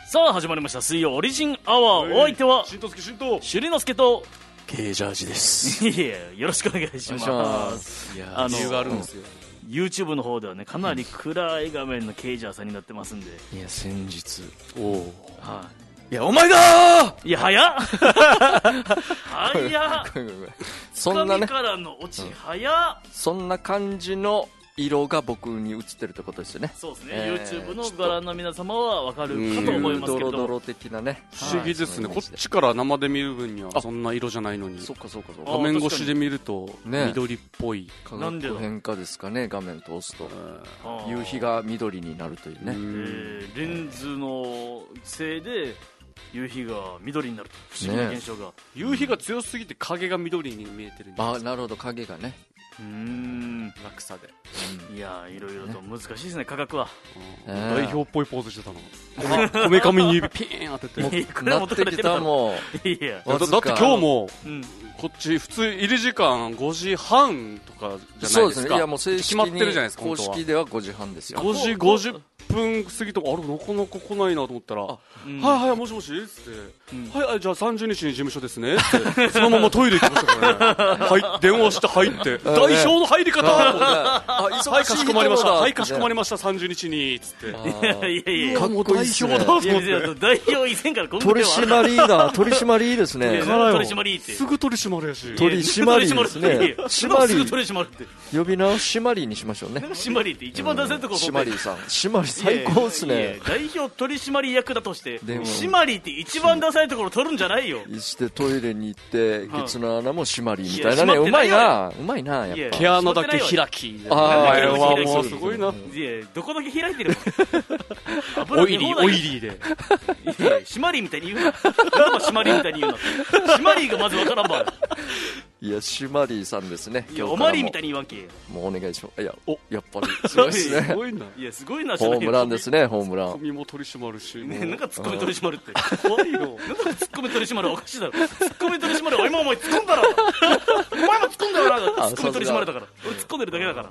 さあ始まりました水曜オリジンアワー、お相手はしんとすけしんとしゅりのすけとケージャージです。 いやよろしくお願いします。 いや理由があるんですよ。 YouTube の方ではねかなり暗い画面のケイジャーさんになってますんで、 いや先日はいやお前だーいや早っ早っそんなねからのオチ早っ、 そんな感じの色が僕に映ってるってことですよね。 そうですね、YouTube のご覧の皆様は分かるかと思いますけれども、 ドロドロ的なね、 不思議ですね、こっちから生で見る分にはそんな色じゃないのに、 そっかそっかそっ画面越しで見ると緑っぽい、 化学変化ですかね。画面通すと夕日が緑になるというね、 レンズのせいで夕日が緑になると不思議な現象が、 夕日が強すぎて影が緑に見えてるんです。 あ、なるほど、影がね、 落差で、 いやいろいろと難しいですね、科学は。 代表っぽいポーズしてたのこめかみに指ピーン当ててなってきた。もういやだって今日もこっち普通入り時間5時半とかじゃないですか。そうですね、いやもう正式に決まってるじゃないですか。 公式では5時半ですよ。 5時50分過ぎとか、あれなかなか来ないなと思ったら、はいはいもしもしっつって、はいじゃあ30日に事務所ですねってそのままトイレ行ってましたからね。はい電話して入って代表の入り方はいかしこまりましたはいかしこまりました30日につって、 いやいやかっこいいですね。 代表以前から今取締りだ、取締りですね。 取締りってすぐ取締りやし、 取締りですね。締まりすぐ取締りって呼び名を締まりにしましょうね。 締りって一番出せるところ、 締まりさん、締まり最高ですね。 代表取締役だとして締りって一番ダサいところ取るんじゃないよ。 してトイレに行ってケツの穴も締まりみたいなね。うまいな、うまいな。やっぱ毛穴だけ開き、 ああもうすごいな。 どこだけ開いてるオイリーで締まりみたいに言うな。締まりみたいに言うな。締りがまずわからんば。 いや、締まりさんですね。 いや、おまりみたいに言わんけ。 もうお願いします。いや、やっぱりすごいですね。 すごいな。 いや、すごいな。 ホームランですね、ホームラン。 ツッコミも取り締まるし。 ね、なんかツッコミ取り締まるって。怖いよ。なんかツッコミ取り締まるおかしいだろ。ツッコミ取り締まるは今お前突っ込んだろ。お前も突っ込んだろ。ツッコミ取り締まるだから。俺突っ込んでるだけだから。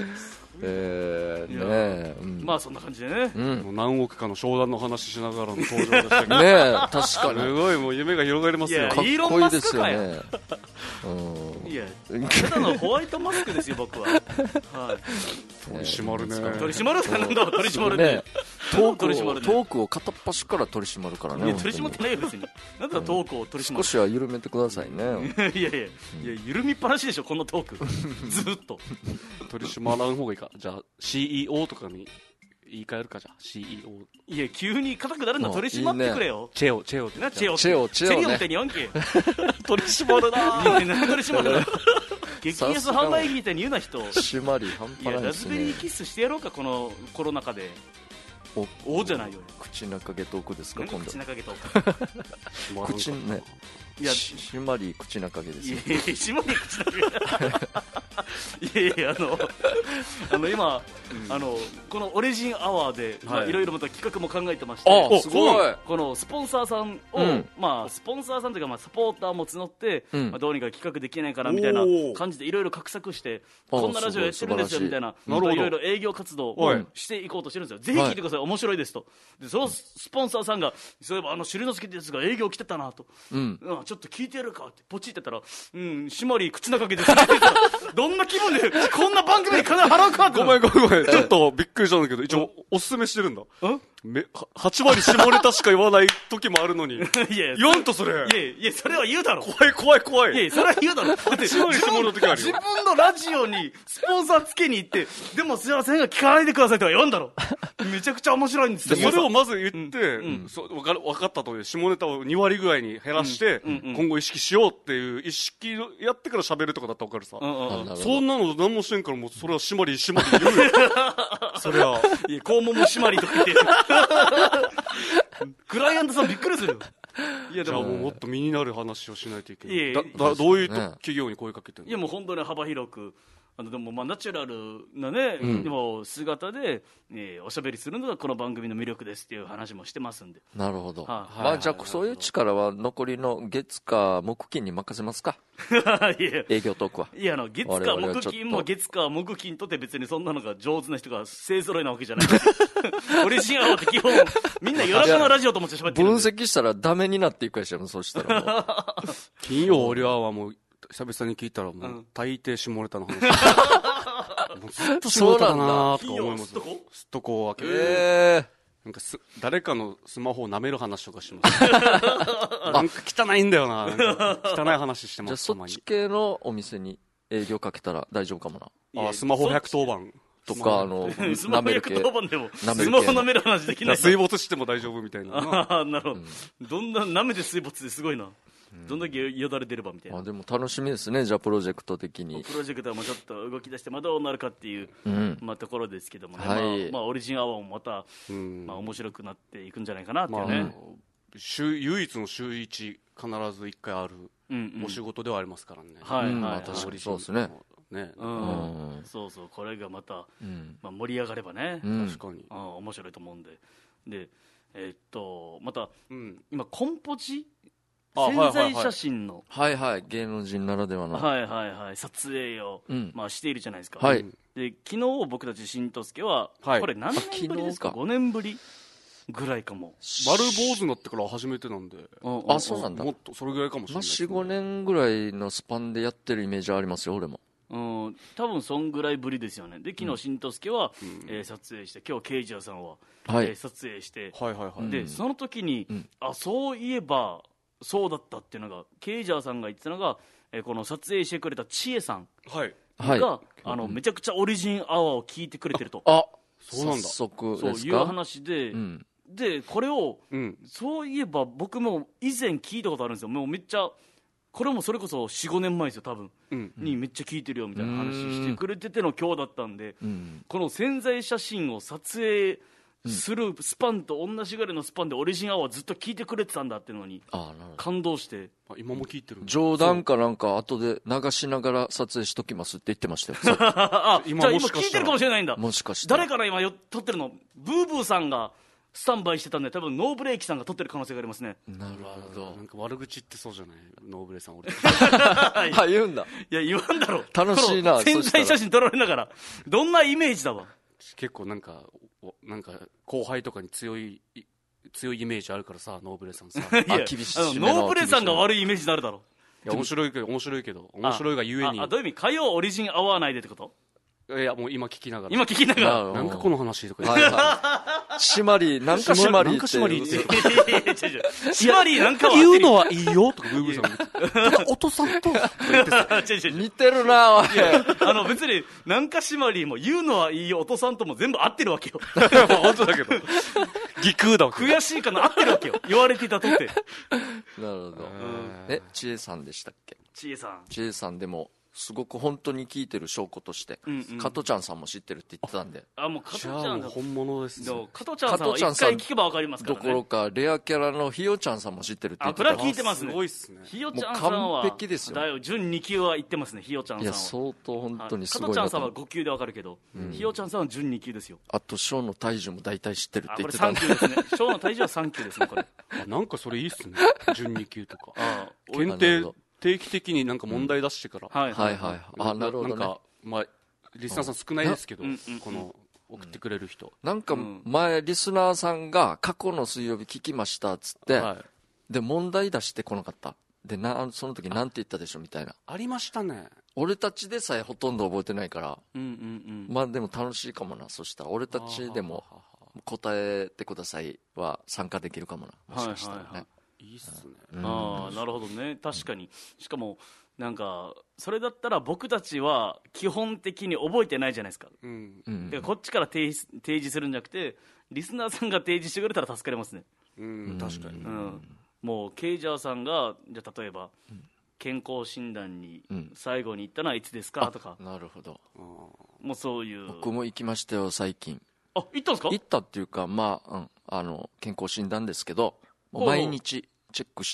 まあそんな感じでね。 もう何億かの商談の話しながらの登場でしたけど。 ね、確かに。 すごい、もう夢が広がりますよ。 かっこいいですよね。 いや、ただのホワイトマスクですよ、僕は。はい。 取り締まるね。 取り締まるなんだ、取り締まるね。 トークを片っ端から取り締まるからね。 いや、取り締まってないよ、別に。なんだトークを取り締まる。 少しは緩めてくださいね。 いや、緩みっぱなしでしょ、このトーク。ずっと。 取り締まらん方がいいか。じゃあ、CEO とかに言い換えるか、じゃあ、CEO。 いや、急に硬くなるんだ、取り締まってくれよ。 チェオ。 な、チェオ。 チェオチェリオみたいに言わんけ。 取り締まるなぁ。 何取り締まるな。激安販売機みたいに言うな、人。 締まり半端ないですね。 ラズベリーキッスしてやろうか、このコロナ禍で。おじゃないよ。 口中毛トークですか、今度。 口中毛トーク。 口ね。いや、締まり口中毛ですよ。 締まり口中毛。いや今このオリジンアワーでいろいろまた企画も考えてまして、 すごい。 このスポンサーさんをスポンサーさんというかサポーターも募ってどうにか企画できないかなみたいな感じでいろいろ画策して、こんなラジオやってるんですよみたいな、いろいろ営業活動をしていこうとしてるんですよ。ぜひ聞いてください、面白いですと。でそのスポンサーさんがそういえばしゅりのすけってやつが営業来てたなと、ちょっと聞いてやるかってポチってたら、締まり口中毛ですどんな気分でこんな番組に金払うかって。 ごめんちょっとびっくりしたんだけど、一応おすすめしてるんだ。8割下ネタしか言わない時もあるのに言わんとそれ。 いやそれは言うだろ。 怖い。 いやそれは言うだろ。だって 8割下の時あるよ。 自分のラジオにスポンサーつけに行って、でもすいませんが聞かないでくださいとは言わんだろ。めちゃくちゃ面白いんですよ。 それをまず言って、分かったという下ネタを2割ぐらいに減らして、今後意識しようっていう意識やってから喋るとかだったら分かるさ。そんなの何もしてんから、もうそれは締まり言うよ。そりゃ肛門も締まりとか言ってクライアントさんびっくりするよ。 いやでももっと身になる話をしないといけない。どういう企業に声かけてるの？ いやもう本当に幅広くでもナチュラルなね、でも姿で、おしゃべりするのがこの番組の魅力ですっていう話もしてますんで。 なるほど。まあじゃあそういう力は残りの月火木金に任せますか。営業トークは。 いや月火木金も月火木金とって別にそんなのが上手な人が勢ぞろいなわけじゃない。オリジンアワーって基本みんな夜中のラジオと思って喋ってるんで。 分析したらダメになっていくかしら、そうしたらもう。 金曜オリアはもう久々に聞いたらもう大抵下ネタの話。もうずっと下ネタだなとか思います。すっとこわけ。なんか誰かのスマホを舐める話とかします。なんか汚いんだよな。汚い話してます。 じゃあそっち系のお店に営業かけたら大丈夫かもな。 スマホ110番。 とか、 スマホ110番でも、スマホ舐める話できない。 水没しても大丈夫みたいな。 なるほど。どんな、舐めて水没ですごいな。どんだけよだれ出ればみたいな。 でも楽しみですね、じゃあプロジェクト的に。 プロジェクトはもうちょっと動き出して、どうなるかっていう、ところですけどもね。オリジンアワーもまた、面白くなっていくんじゃないかなっていうね。 唯一の週1、必ず1回あるお仕事ではありますからね。 確かにそうですね。 そうそう、これがまた盛り上がればね、 確かに面白いと思うんで、また今コンポジ宣材写真の芸能人ならではの撮影をしているじゃないですか。で昨日僕たちしんとすけはこれ何年ぶりですか？5年ぶりぐらいかも。 丸坊主になってから初めてなんで。 そうなんだ。 もっとそれぐらいかもしれない。 4、5年ぐらいのスパンでやってるイメージありますよ、俺も。 多分そんぐらいぶりですよね。で昨日しんとすけは撮影して、今日ケイジャーさんは撮影して、でその時にそういえばそうだったっていうのが、ケイジャーさんが言ってたのが、この撮影してくれた千恵さんがめちゃくちゃオリジンアワーを聞いてくれてると。 そうなんだ。 早速ですか？ そういう話で、でこれをそういえば僕も以前聞いたことあるんですよ。もうめっちゃこれもそれこそ 4,5 年前ですよ多分、にめっちゃ聞いてるよみたいな話してくれてての今日だったんで、この宣材写真を撮影するスパンと同じぐらいのスパンでオリジンアワーずっと聞いてくれてたんだっていうのに感動して。 今も聞いてる。 冗談かなんか後で流しながら撮影しときますって言ってましたよ。 じゃあ今聞いてるかもしれないんだ。 もしかして誰から今撮ってるの？ブーブーさんがスタンバイしてたんで、多分ノーブレーキさんが撮ってる可能性がありますね。 なるほど。 なんか悪口ってそうじゃない？ノーブレさん俺。 言うんだ。 いや言わんだろ。 楽しいな。 宣材写真撮られながらどんなイメージだわ。 結構なんか後輩とかに強いイメージあるからさ、ノーブレさんさ。 厳しい。 ノーブレさんが悪いイメージになるだろ。 いや面白いけど面白いがゆえに。 どういう意味？火曜オリジンアワー内でってこと？ いやもう今聞きながら。なんかこの話とか言って。 締まりなんか締まりって。 締まりって。 締まりなんか言うのはいいよとかブーブーさん。ただお父さんと似てるなおい。 別になんか締まりも言うのはいいよお父さんとも全部合ってるわけよ。 本当だけど。疑空だわ。 悔しいかな合ってるわけよ。言われていたとって。 なるほど。千恵さんでしたっけ？ 千恵さんでも。すごく本当に聞いてる証拠として、加トちゃんさんも知ってるって言ってたんで。 もう加トちゃん本物ですね。 加トちゃんさんは一回聞けば分かりますからね。 どころかレアキャラのひよちゃんさんも知ってるって言ってた。 これは聞いてますね。 すごいっすね。 ひよちゃんさんは完璧ですよ。 準2級は言ってますね。ひよちゃんさんは。 いや相当本当にすごい。 加トちゃんさんは5級で分かるけど、ひよちゃんさんは準2級ですよ。 あとショーの体重も大体知ってるって言ってたんで。 これ3級ですね。ショーの体重は3級ですねこれ。 なんかそれいいっすね。準2級とか。検定定期的になんか問題出してから。 なるほどね。 なんかリスナーさん少ないですけど、この送ってくれる人。 なんか前リスナーさんが過去の水曜日聞きましたっつって、で問題出してこなかった。でその時なんて言ったでしょみたいな。 ありましたね。 俺たちでさえほとんど覚えてないから。まあでも楽しいかもな。そしたら俺たちでも答えてくださいは参加できるかもな。もしかしたらね。 いいっすね。 なるほどね。確かに。しかもなんかそれだったら僕たちは基本的に覚えてないじゃないですか。でこっちから提示するんじゃなくてリスナーさんが提示してくれたら助かりますね。 確かに。 もうケイジャーさんがじゃあ例えば健康診断に最後に行ったのはいつですかとか。 なるほど。 もうそういう。 僕も行きましたよ最近。 行ったんですか？ 行ったっていうか健康診断ですけど毎日チェックして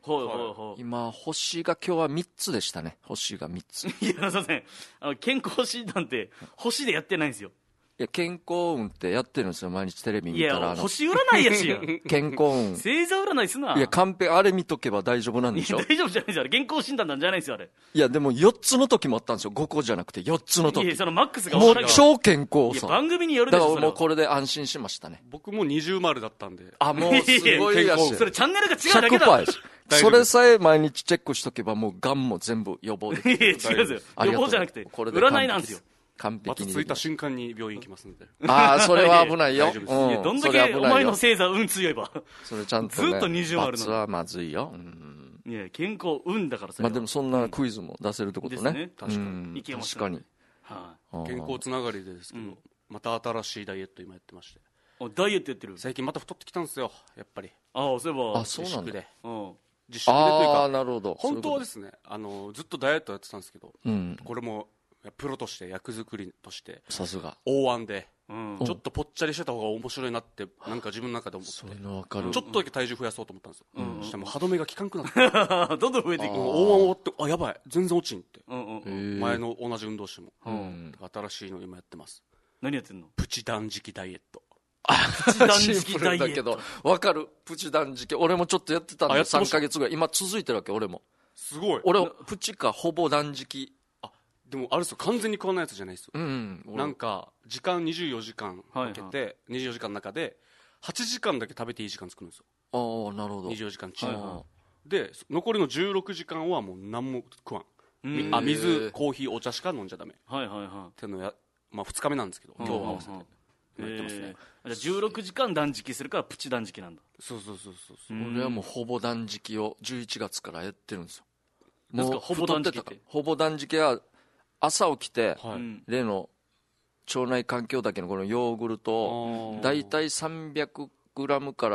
今星が今日は3つでしたね。星が3つ。 いや、すいません、健康診断って星でやってないんですよ。 いや、健康運ってやってるんですよ、毎日テレビ見たら。 いや、星占いやしや健康運星座占いすな。 いや、完璧、あれ見とけば大丈夫なんでしょ。 大丈夫じゃないですよ、あれ健康診断なんじゃないですよ、あれ。 いや、でも4つの時もあったんですよ。5個じゃなくて4つの時。 いや、そのマックスがもう超健康さ。 番組によるでしょ。 だからもうこれで安心しましたね。 僕も20丸だったんで。 あ、もうすごいらしい。 それチャンネルが違うだけだ。 100%です。それさえ毎日チェックしとけばもうがんも全部予防できる。 いや、違うんですよ。予防じゃなくて占いなんですよ。 完璧についた瞬間に病院行きますので。 ああ、それは危ないよ。 どんだけお前の星座運強いば。 それちゃんとね。 ずっと20あるの。 罰はまずいよ。 いや、健康運だからさ。 まあでもそんなクイズも出せるってことね。 確かに。 確かに。 健康つながりですけど、また新しいダイエット今やってまして。 ダイエットやってる？ 最近また太ってきたんですよ、やっぱり。 ああ、そういえば。 あ、そうなんだ。 自粛でというか。 ああ、なるほど。 本当はですね、ずっとダイエットやってたんですけど、これも、プロとして役作りとしてさすが大腕で、ちょっとぽっちゃりしてた方が面白いなってなんか自分の中で思って、 それの分かる。 ちょっとだけ体重増やそうと思ったんですよ。そしたらもう歯止めが効かんくなってどんどん増えていく。 大腕終わって、あ、やばい全然落ちんって、前の同じ運動しても、新しいの今やってます。 何やってんの？ プチ断食ダイエット。 プチ断食ダイエットだけど分かる。プチ断食俺もちょっとやってたんで3ヶ月ぐらい今続いてるわけ。俺もすごい。 俺プチかほぼ断食。 でもあれですよ、完全に食わないやつじゃないですよ。なんか時間24時間かけて、24時間の中で8時間だけ食べていい時間作るんですよ。 ああ、なるほど。 24時間中、で残りの16時間はもう何も食わん。水、コーヒー、お茶しか飲んじゃダメっていうのや、まあ2日目なんですけど、今日は合わせてやってますね。 じゃあ16時間断食するからプチ断食なんだ。 そう。 俺はもうほぼ断食を11月からやってるんですよ。 もうほぼ断食ってほぼ断食は朝起きて、例の腸内環境だけのこのヨーグルトをだいたい 300g から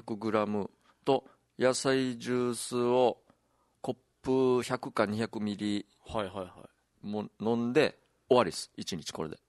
400g と野菜ジュースをコップ100か200ミリも飲んで終わりです。1日これで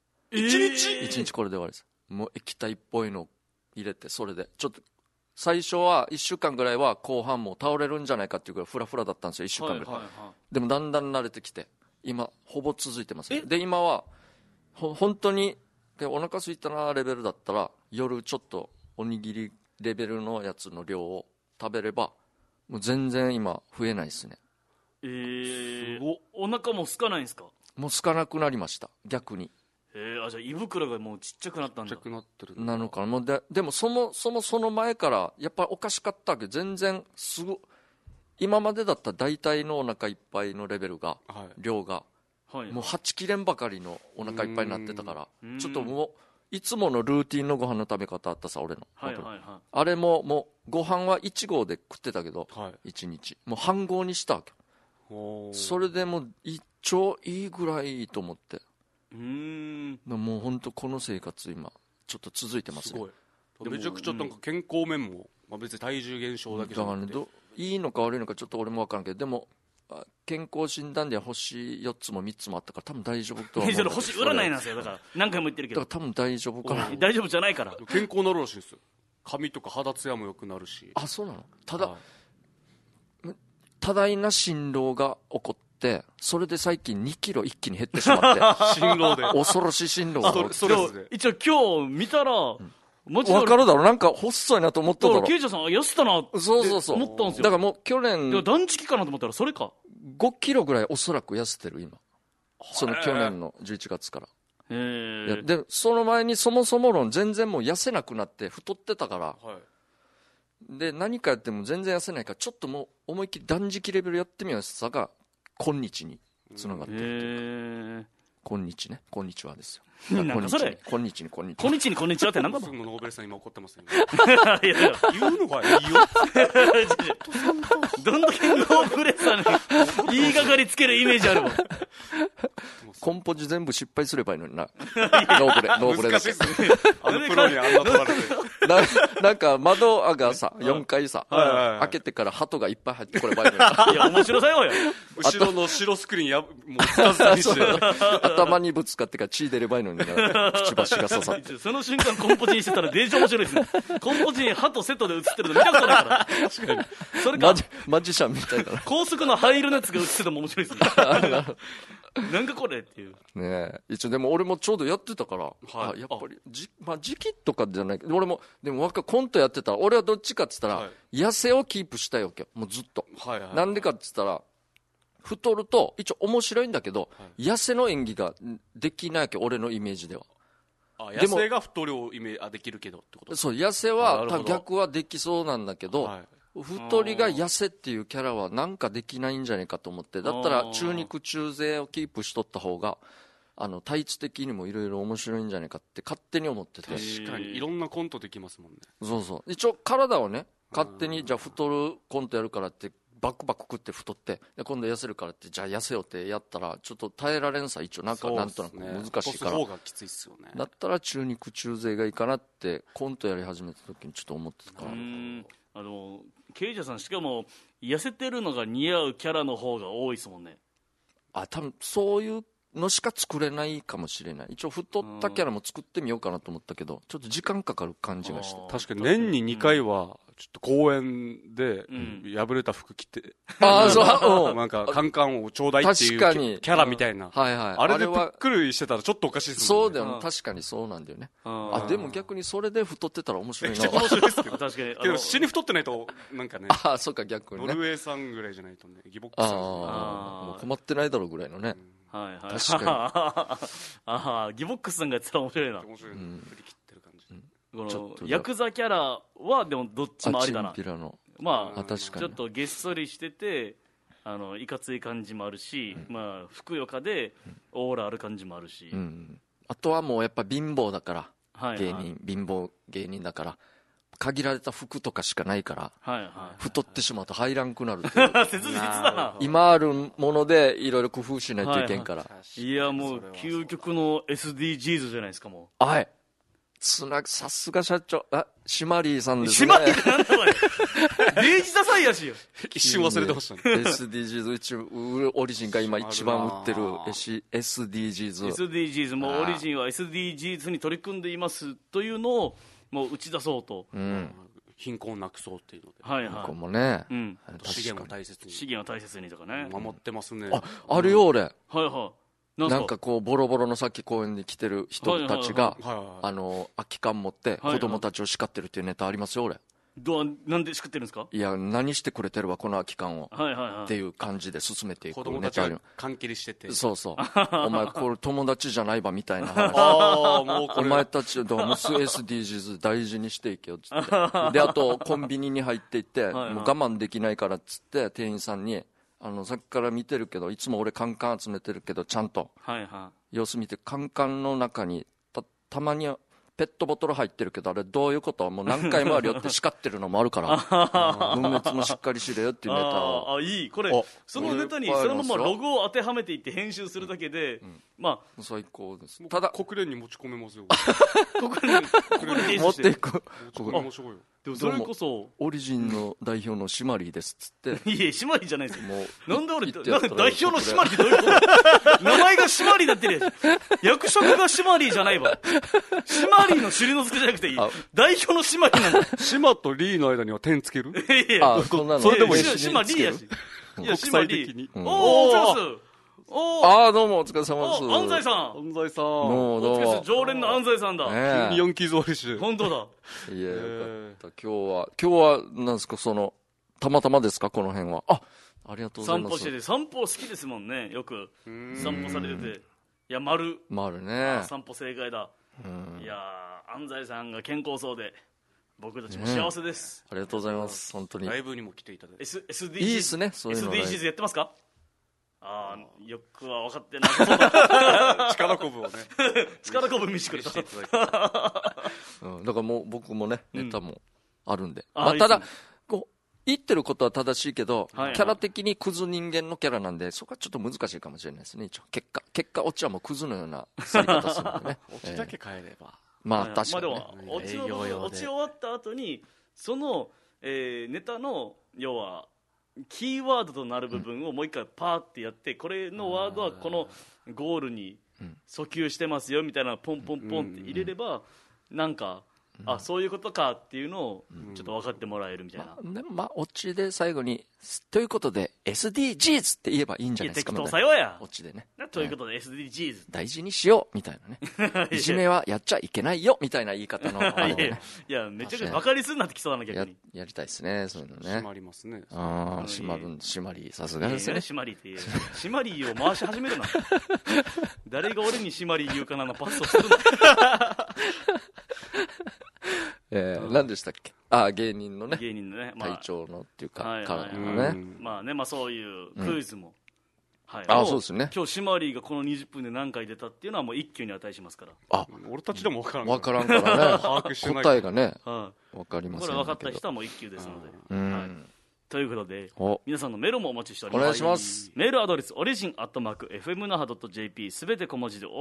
1日これで終わりです。もう液体っぽいの入れて、それでちょっと最初は1週間ぐらいは後半も倒れるんじゃないかっていうぐらいフラフラだったんですよ、1週間ぐらい。でもだんだん慣れてきて今ほぼ続いてます。で今は本当にお腹空いたなレベルだったら夜ちょっとおにぎりレベルのやつの量を食べればもう全然今増えないですね。 お腹も空かないんですか？ もう空かなくなりました逆に。 じゃあ胃袋がもうちっちゃくなったんだ。 ちっちゃくなってるなのかな。もうでもそもその前からやっぱりおかしかったわけ。全然すぐ今までだったら大体のお腹いっぱいのレベルが、量が、もう8切れんばかりのお腹いっぱいになってたから、ちょっともういつものルーティンのご飯の食べ方あったさ俺の、あれももうご飯は1合で食ってたけど、1日もう半合にしたわけ。それでもう超いいぐらいと思って、もう本当この生活今ちょっと続いてますね。 すごい。めちゃくちゃなんか健康面も、別に体重減少だけじゃなくていいのか悪いのかちょっと俺も分からんけど、でも健康診断では星4つも3つもあったから多分大丈夫とは思う。 それ星占いなんですよ。だから何回も言ってるけど、 だから多分大丈夫かな。 大丈夫じゃないから。 健康になるらしいですよ。髪とか肌ツヤも良くなるし。 あ、そうなの。ただ、多大な心労が起こって、それで最近2キロ一気に減ってしまって心労で恐ろしい心労がストレスで。 一応今日見たら、 分かるだろ。なんか細いなと思っただろ。 ケイジャさん痩せたなって思ったんですよ。 だからもう去年断食かなと思ったらそれか。 5キロぐらいおそらく痩せてる今。その去年の11月から。でその前にそもそも論全然もう痩せなくなって太ってたから、で何かやっても全然痩せないから、ちょっともう思いっきり断食レベルやってみようさが今日につながってる。今日ね、こんにちはですよ。 なんかそれこんにちにこんにちはってなんだろう。 すぐノーベルさん今怒ってますよね。言うのがいいよ。 どんだけノーベルさんに言いがかりつけるイメージあるわ。 コンポジ全部失敗すればいいのにな。ノーブレ難しいっすね。プロにあんな取られて。 なんか窓がさ、4階さ、開けてから鳩がいっぱい入ってこればいいのに。 いや、面白さよ。 後ろの白スクリーンもうつかずにして。 頭にぶつかってから血出ればいいのにな。くちばしが刺さって。 その瞬間コンポジにしてたらデージ面白いですね。コンポジに鳩セットで映ってるの見たことないから。確かに。それかマジシャンみたいだな。 高速の灰色のやつが映ってても面白いですね。なんかこれっていうねえ。一応でも俺もちょうどやってたから、やっぱり時期とかじゃないけど、俺もでもコントやってたら俺はどっちかって言ったら、痩せをキープしたいわけよ、もうずっと。なんでかって言ったら太ると一応面白いんだけど、痩せの演技ができないわけ、俺のイメージでは。 痩せが太りをできるけどってこと？ そう、痩せは逆はできそうなんだけど、太りが痩せっていうキャラはなんかできないんじゃないかと思って、だったら中肉中背をキープしとった方が体質的にもいろいろ面白いんじゃないかって勝手に思ってて。 確かにいろんなコントできますもんね。 そうそう、一応体をね勝手にじゃあ太るコントやるからってバクバク食って太って今度痩せるからってじゃあ痩せよってやったらちょっと耐えられんさ、一応なんとなく難しいから、だったら中肉中背がいいかなってコントやり始めた時にちょっと思ってたから。 ケイジャさんしかも痩せてるのが似合うキャラの方が多いですもんね。 多分そういうのしか作れないかもしれない。一応太ったキャラも作ってみようかなと思ったけどちょっと時間かかる感じがして。 確かに年に2回はちょっと公園で破れた服着て、 そうなんかカンカンをちょうだいっていうキャラみたいな、あれでぷっくりしてたらちょっとおかしいですもんね。 そうだよね、確かにそうなんだよね。でも逆にそれで太ってたら面白いな。 面白いですけど確かにけど死に太ってないとなんかね。 そうか、逆にね。 ノルウェーさんぐらいじゃないとね、ギボックスさんもう困ってないだろうぐらいのね。 はいはい、 確かにギボックスさんがやってたら面白いな。 面白い、振り切ってる感じ。 このヤクザキャラはでもどっちもありだな。まあ確かにちょっとげっそりしてていかつい感じもあるし、まあふくよかでオーラある感じもあるし、 あとはもうやっぱ貧乏だから、貧乏芸人だから限られた服とかしかないから、太ってしまうと入らんくなるっていう切実だな。 今あるものでいろいろ工夫しないといけんから、 いやもう究極の SDGs じゃないですか。もうさすが社長、シマリーさんですね。 シマリーなんだこれ。デイジダサイヤしよ。 一瞬忘れてましたね。 SDGs オリジンが今一番売ってる SDGs。 もうオリジンは SDGs に取り組んでいますというのをもう打ち出そうと。 貧困をなくそうっていうので。 貧困もね。 資源を大切に。 資源を大切にとかね。 守ってますね。 あるよ俺。 なんかこうボロボロのさっき公園に来てる人たちが空き缶持って子供たちを叱ってるっていうネタありますよ俺。 なんで叱ってるんですか？ いや何してくれてるわこの空き缶をっていう感じで進めていく子供たちが缶切りしてて、 そうお前これ友達じゃないばみたいな話。お前たちどうも SDGs 大事にしていけよっつってであとコンビニに入っていってもう我慢できないからっつって店員さんにさっきから見てるけどいつも俺カンカン集めてるけどちゃんと様子見てカンカンの中にたまにペットボトル入ってるけどあれどういうことはもう何回もあるよって叱ってるのもあるから分別もしっかりしろよっていうネタをいいこれそのネタにそのままロゴを当てはめていって編集するだけでまあ最高です。 ただ国連に持ち込めますよ。 国連持っていく。 でもそれこそオリジンの代表のシマリーですっつって。 いやシマリーじゃないですよ。なんで俺代表のシマリーどういうこと名前がシマリーだってるやん。役職がシマリーじゃないわ。シマリーの尻の付けじゃなくていい代表のシマリーなんだ。 シマとリーの間には点つける。 それでもいいしシマリーやし。 いや国際的に。 おーどうもお疲れ様です。 安西さん。 安西さん。 お疲れ様です。常連の安西さんだ。 急にヤンキーズ割りして。 本当だ。 いやよかった。今日はなんですかたまたまですかこの辺は。ありがとうございます。 散歩してて散歩好きですもんね。よく散歩されてて。いや丸ね。散歩正解だ。いや安西さんが健康そうで僕たちも幸せです。 ありがとうございます。本当に。 ライブにも来ていただいて。 SDGs いいですね。 SDGs やってますか？よくは分かってなさそうだ。 力こぶをね力こぶ見せてくれた。 だからもう僕もねネタもあるんで、ただ言ってることは正しいけど、 はいはいキャラ的にクズ人間のキャラなんで、そこはちょっと難しいかもしれないですね。一応結果オチはもうクズのような去り方するんでね。 オチだけ変えれば、 まあ確かに、ね。 まあ、でもオチの部分オチ終わった後にその、ネタの要はキーワードとなる部分をもう一回パーってやって、これのワードはこのゴールに訴求してますよみたいなポンポンポンって入れれば、なんかそういうことかっていうのをちょっと分かってもらえるみたいな。 でもオチで最後にということで SDGs って言えばいいんじゃないですか。 適当さよや。 オチでね。 ということで SDGs 大事にしようみたいなね。いじめはやっちゃいけないよみたいな言い方のあれでね。 いやめちゃくちゃバカにすんなってきそうな逆に。 やりたいですね、そういうのね。 締まりますね。 締まりさすがですね。 締まりって締まりを回し始めるな。誰が俺に締まり言うかなのパスをするな。 何でしたっけ。芸人のね、体調のっていうか、からのね、 まあね、まあそういうクイズも、 そうですね。 今日シマリーがこの20分で何回出たっていうのはもう一挙に値しますから。 俺たちでも分からんからね。答えがね、分かりません。 これ分かった人はもう一級ですので。ということで皆さんのメールもお待ちしております。 お願いします。 メールアドレスorigin@fmnaha.jp すべて小文字で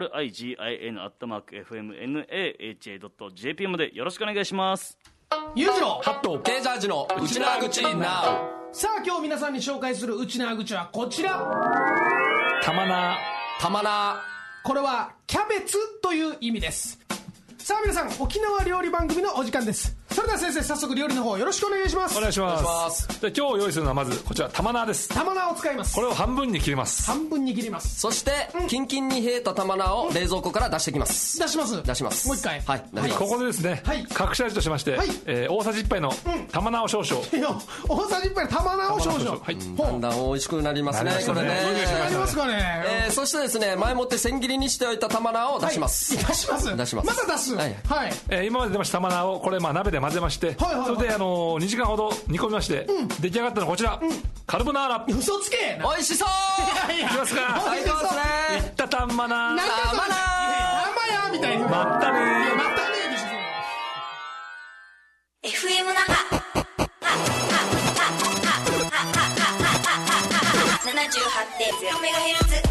origin@fmnaha.jp までよろしくお願いします。 ゆうじろハットケージャージのうちなーぐちなう。 さあ今日皆さんに紹介するうちなーぐちはこちら。 たまなこれはキャベツという意味です。さあ皆さん、沖縄料理番組のお時間です。それでは先生、早速料理の方よろしくお願いします。 お願いします。で今日用意するのはまずこちら玉菜です。 玉菜を使います。 これを半分に切ります。 半分に切ります。 そして、キンキンに冷えた玉菜を冷蔵庫から出してきます。 出しますもう一回。 はい、出します。 ここでですね、隠し味としまして、大さじ1杯の玉菜を少々。 大さじ1杯の玉菜を少々。 だんだん美味しくなりますね、これね。 なりますかね。 そしてですね、前もって千切りにしておいた玉菜を出します。 出します。また出す。はい。 今まで出ました玉菜をこれ鍋で混ぜまして、それで2時間ほど煮込みまして、出来上がったのはこちら、カルボナーラ。 嘘つけ。 美味しそう。 いきますか。 最高ですね。 いった玉菜。 玉やみたいな。 まったねー。まったねーでしょ。 FM 那覇 78.0MHz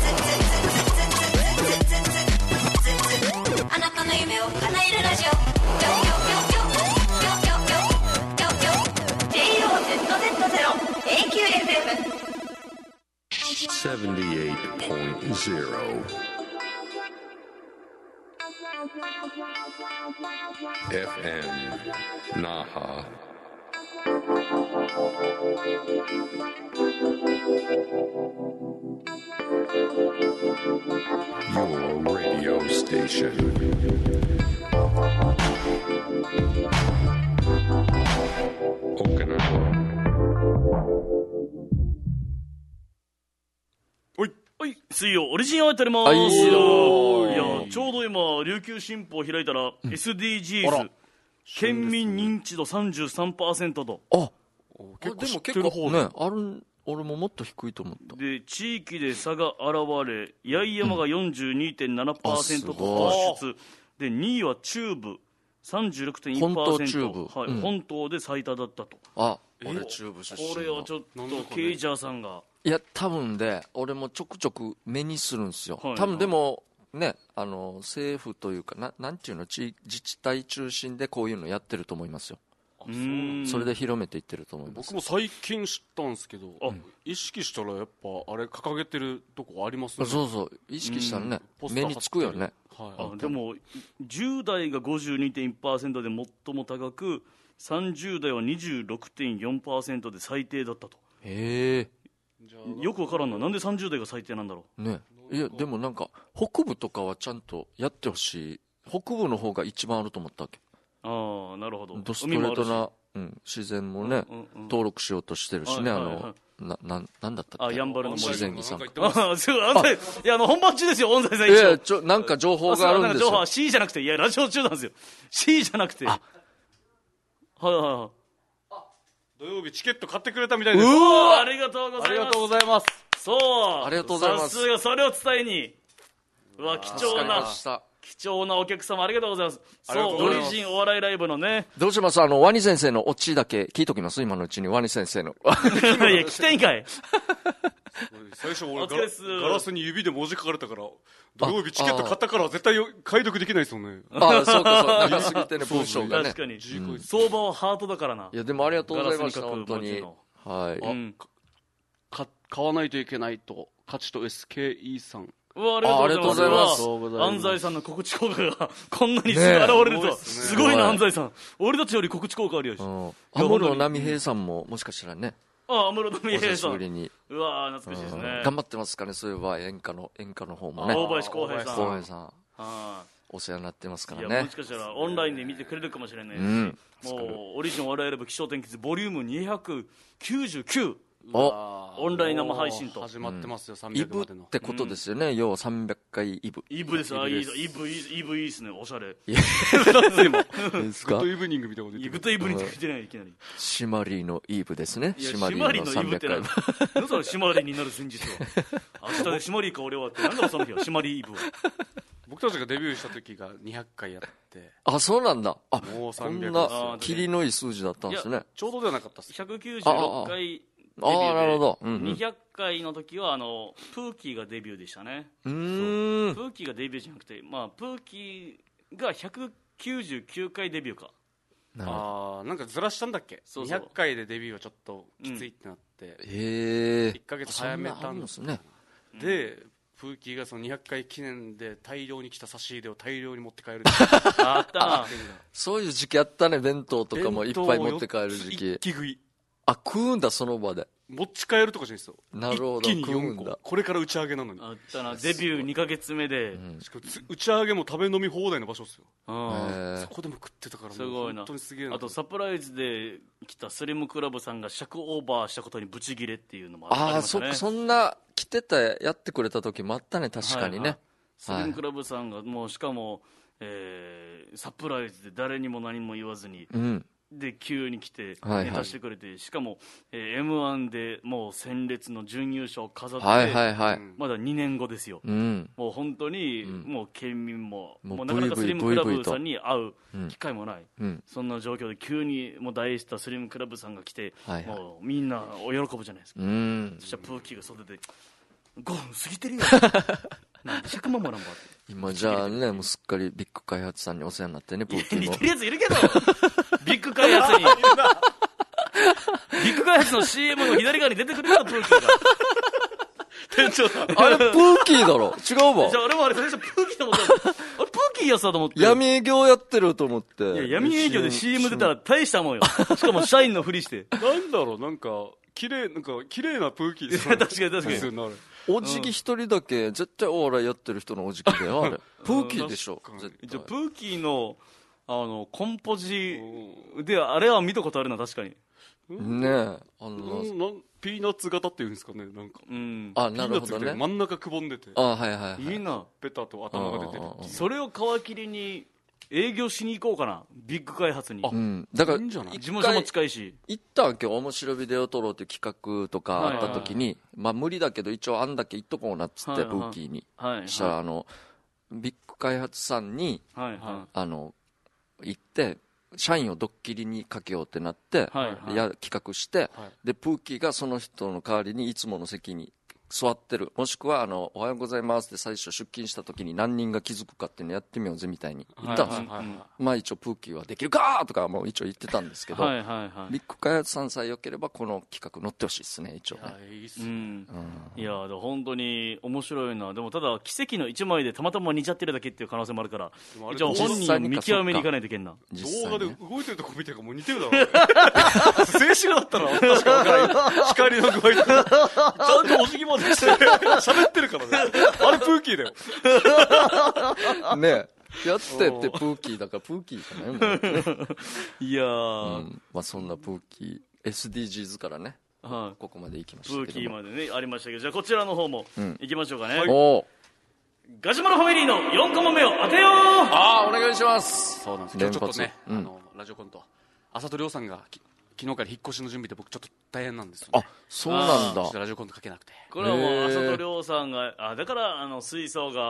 あなたの夢を叶えるラジオ。 78.0 FM Naha. Your radio station. Okinawa. 水曜オリジンをやっております。いやちょうど今琉球新報開いたら、SDGs 県民認知度 33% と。 でも結構ね、俺ももっと低いと思った。 で地域で差が現れ、八重山が 42.7% と突出で、2位は中部 36.1%。 本島で最多だったと。 俺中部出身の。 これはちょっとケイジャーさんが、 いや多分で俺もちょくちょく目にするんですよ。多分でもね、政府というかなんていうの、自治体中心でこういうのやってると思いますよ。それで広めていってると思います。 僕も最近知ったんですけど、意識したらやっぱあれ掲げてるとこありますね。 そう意識したらね、目につくよね。 でも10代が 52.1% で最も高く、30代は 26.4% で最低だったと。よくわからんな、なんで30代が最低なんだろうね。いやでもなんか北部とかはちゃんとやってほしい。北部の方が一番あると思ったわけ。 なるほど。 ドストレートな、自然もね、登録しようとしてるしね。なんだったっけ、 やんばるの自然遺産。 いや本番中ですよ、音声さん。一応なんか情報があるんですよ。 情報は C じゃなくて、いやラジオ中なんですよ。 C じゃなくて、 土曜日チケット買ってくれたみたいです。 ありがとうございます。 ありがとうございます。 そう、 ありがとうございます。 さすがそれを伝えに、貴重な。 貴重なお客様ありがとうございます。そう、オリジンお笑いライブのね。 どうします？ワニ先生のオチだけ聞いときます？今のうちにワニ先生の。 いや、来てんかい。 最初俺ガラスに指で文字書かれたから、土曜日チケット買ったから絶対解読できないですよね。 そうかそう。長すぎてね、文章がね。 確かに。相場はハートだからな。 いや、でもありがとうございました、本当に。はい。 買わないといけないと、勝ちと SKE さん。 うわ、ありがとうございます。安西さんの告知効果がこんなにすぐ現れるとは、すごいな、安西さん。俺たちより告知効果あるよし。 安室奈美平さんももしかしたらね。 安室奈美平さん。 久しぶりに。 うわ、懐かしいですね。 頑張ってますかね、そういえば演歌の方もね。 大林浩平さん。 浩平さん。お世話になってますからね。 いや、もしかしたらオンラインで見てくれるかもしれないし、もうオリジンお笑いライブ気象天気図ボリューム299。オンライン生配信と始まってますよ。300までのイブってことですよね。要は300回イブ。 イブです。イブいいですね。おしゃれ。 グッドイブニングみたいなこと言って。 グッドイブニングってないいきなり。 シマリーのイブですね。 シマリーの300回。何それシマリーになる前日は。明日でシマリーか俺はって。なんだその日はシマリーイブは。 僕たちがデビューした時が200回やって。 そうなんだ。 もう300。 こんな霧のいい数字だったんですね。 ちょうどではなかったです。 196回。 なるほど。 200回の時はプーキーがデビューでしたね。プーキーがデビューじゃなくて、プーキーが199回デビューか。 なんかずらしたんだっけ。200回でデビューはちょっときついってなって、1ヶ月早めたんですね。でプーキーがその200回記念で大量に来た差し入れを大量に持って帰る。 あったな。 そういう時期あったね。弁当とかもいっぱい持って帰る時期。 一気食い。 食うんだ、その場で。 持ち帰るとかじゃないですよ。 なるほど。 一気に4個。これから打ち上げなのに。 あったな。デビュー2ヶ月目で。 しかも打ち上げも食べ飲み放題の場所ですよ。そこでも食ってたから、 すごいな。 本当にすげえな。 あとサプライズで来たスリムクラブさんが尺オーバーしたことにブチギレっていうのもありましたね。 そんな来てたやってくれた時もあったね、確かにね。 スリムクラブさんがもうしかもサプライズで誰にも何も言わずに。で急に来てネタしてくれて、しかも M1 でもう鮮烈の準優勝を飾って、まだ2年後ですよ。もう本当にもう県民もなかなかスリムクラブさんに会う機会もない、そんな状況で急にもう大スタースリムクラブさんが来て、もうみんなお喜ぶじゃないですか。そしたらプーキーが袖で5分過ぎてるよなんで100万もらんばって。 今じゃあね、もうすっかりビッグ開発さんにお世話になってね、プーキーも。 似てるやついるけどビッグ開発にビッグ開発の CM の左側に出てくるよ、プーキーが。店長さんあれプーキーだろ。違うわ。 じゃあ俺もあれ最初プーキーと思った。あれプーキーやつだと思って。 闇営業やってると思って。 いや、闇営業で CM 出たら大したもんよ。しかも社員のふりして。 なんだろう、なんか綺麗なプーキーですね。 確かに。 お辞儀一人だけ絶対お笑いやってる人のお辞儀だよ、あれ。プーキーでしょ。 じゃあプーキーのコンポジであれは見たことあるな、確かに。 ねえ、 ピーナッツ型っていうんですかね、なんか。 なるほどね。 真ん中くぼんでて。 いいな。 ペタと頭が出てる。 それを皮切りに営業しに行こうかな、ビッグ開発に。 だから事務所も近いし。 行ったわけよ。面白ビデオ撮ろうっていう企画とかあった時に、無理だけど一応あんだけ行っとこうなっつって、プーキーに。したらビッグ開発さんに行って社員をドッキリにかけようってなって、企画して、でプーキーがその人の代わりにいつもの席に座ってる、もしくはおはようございますって最初出勤した時に何人が気づくかっていうのやってみようぜみたいに言ったんですよ。一応プーキーはできるかとかも一応言ってたんですけど、ビッグ開発さんさえ良ければこの企画乗ってほしいですね、一応ね。 いや本当に面白いな。でもただ奇跡の1枚でたまたま似ちゃってるだけっていう可能性もあるから、一応本人を見極めに行かないといけんな。 動画で動いてるとこ見てるからもう似てるだろう。静止画だったら確か分かる。光の具合とかちゃんとお辞儀まで喋ってるからね。あれプーキーだよ。 ねえ。やってってプーキーだからプーキーじゃないもん。 いやー、 そんなプーキー SDGs からね、ここまで行きましたけども。 プーキーまでねありましたけど、じゃあこちらの方も行きましょうかね。ガジュマルファミリーの4コマ目を当てよう。 お願いします。 そうなんです。今日ちょっとね、ラジオコント浅戸亮さんが昨日から引っ越しの準備で僕ちょっと大変なんですよね。 そうなんだ。 ラジオコント書けなくて。 これはもう浅戸亮さんがだから吹奏が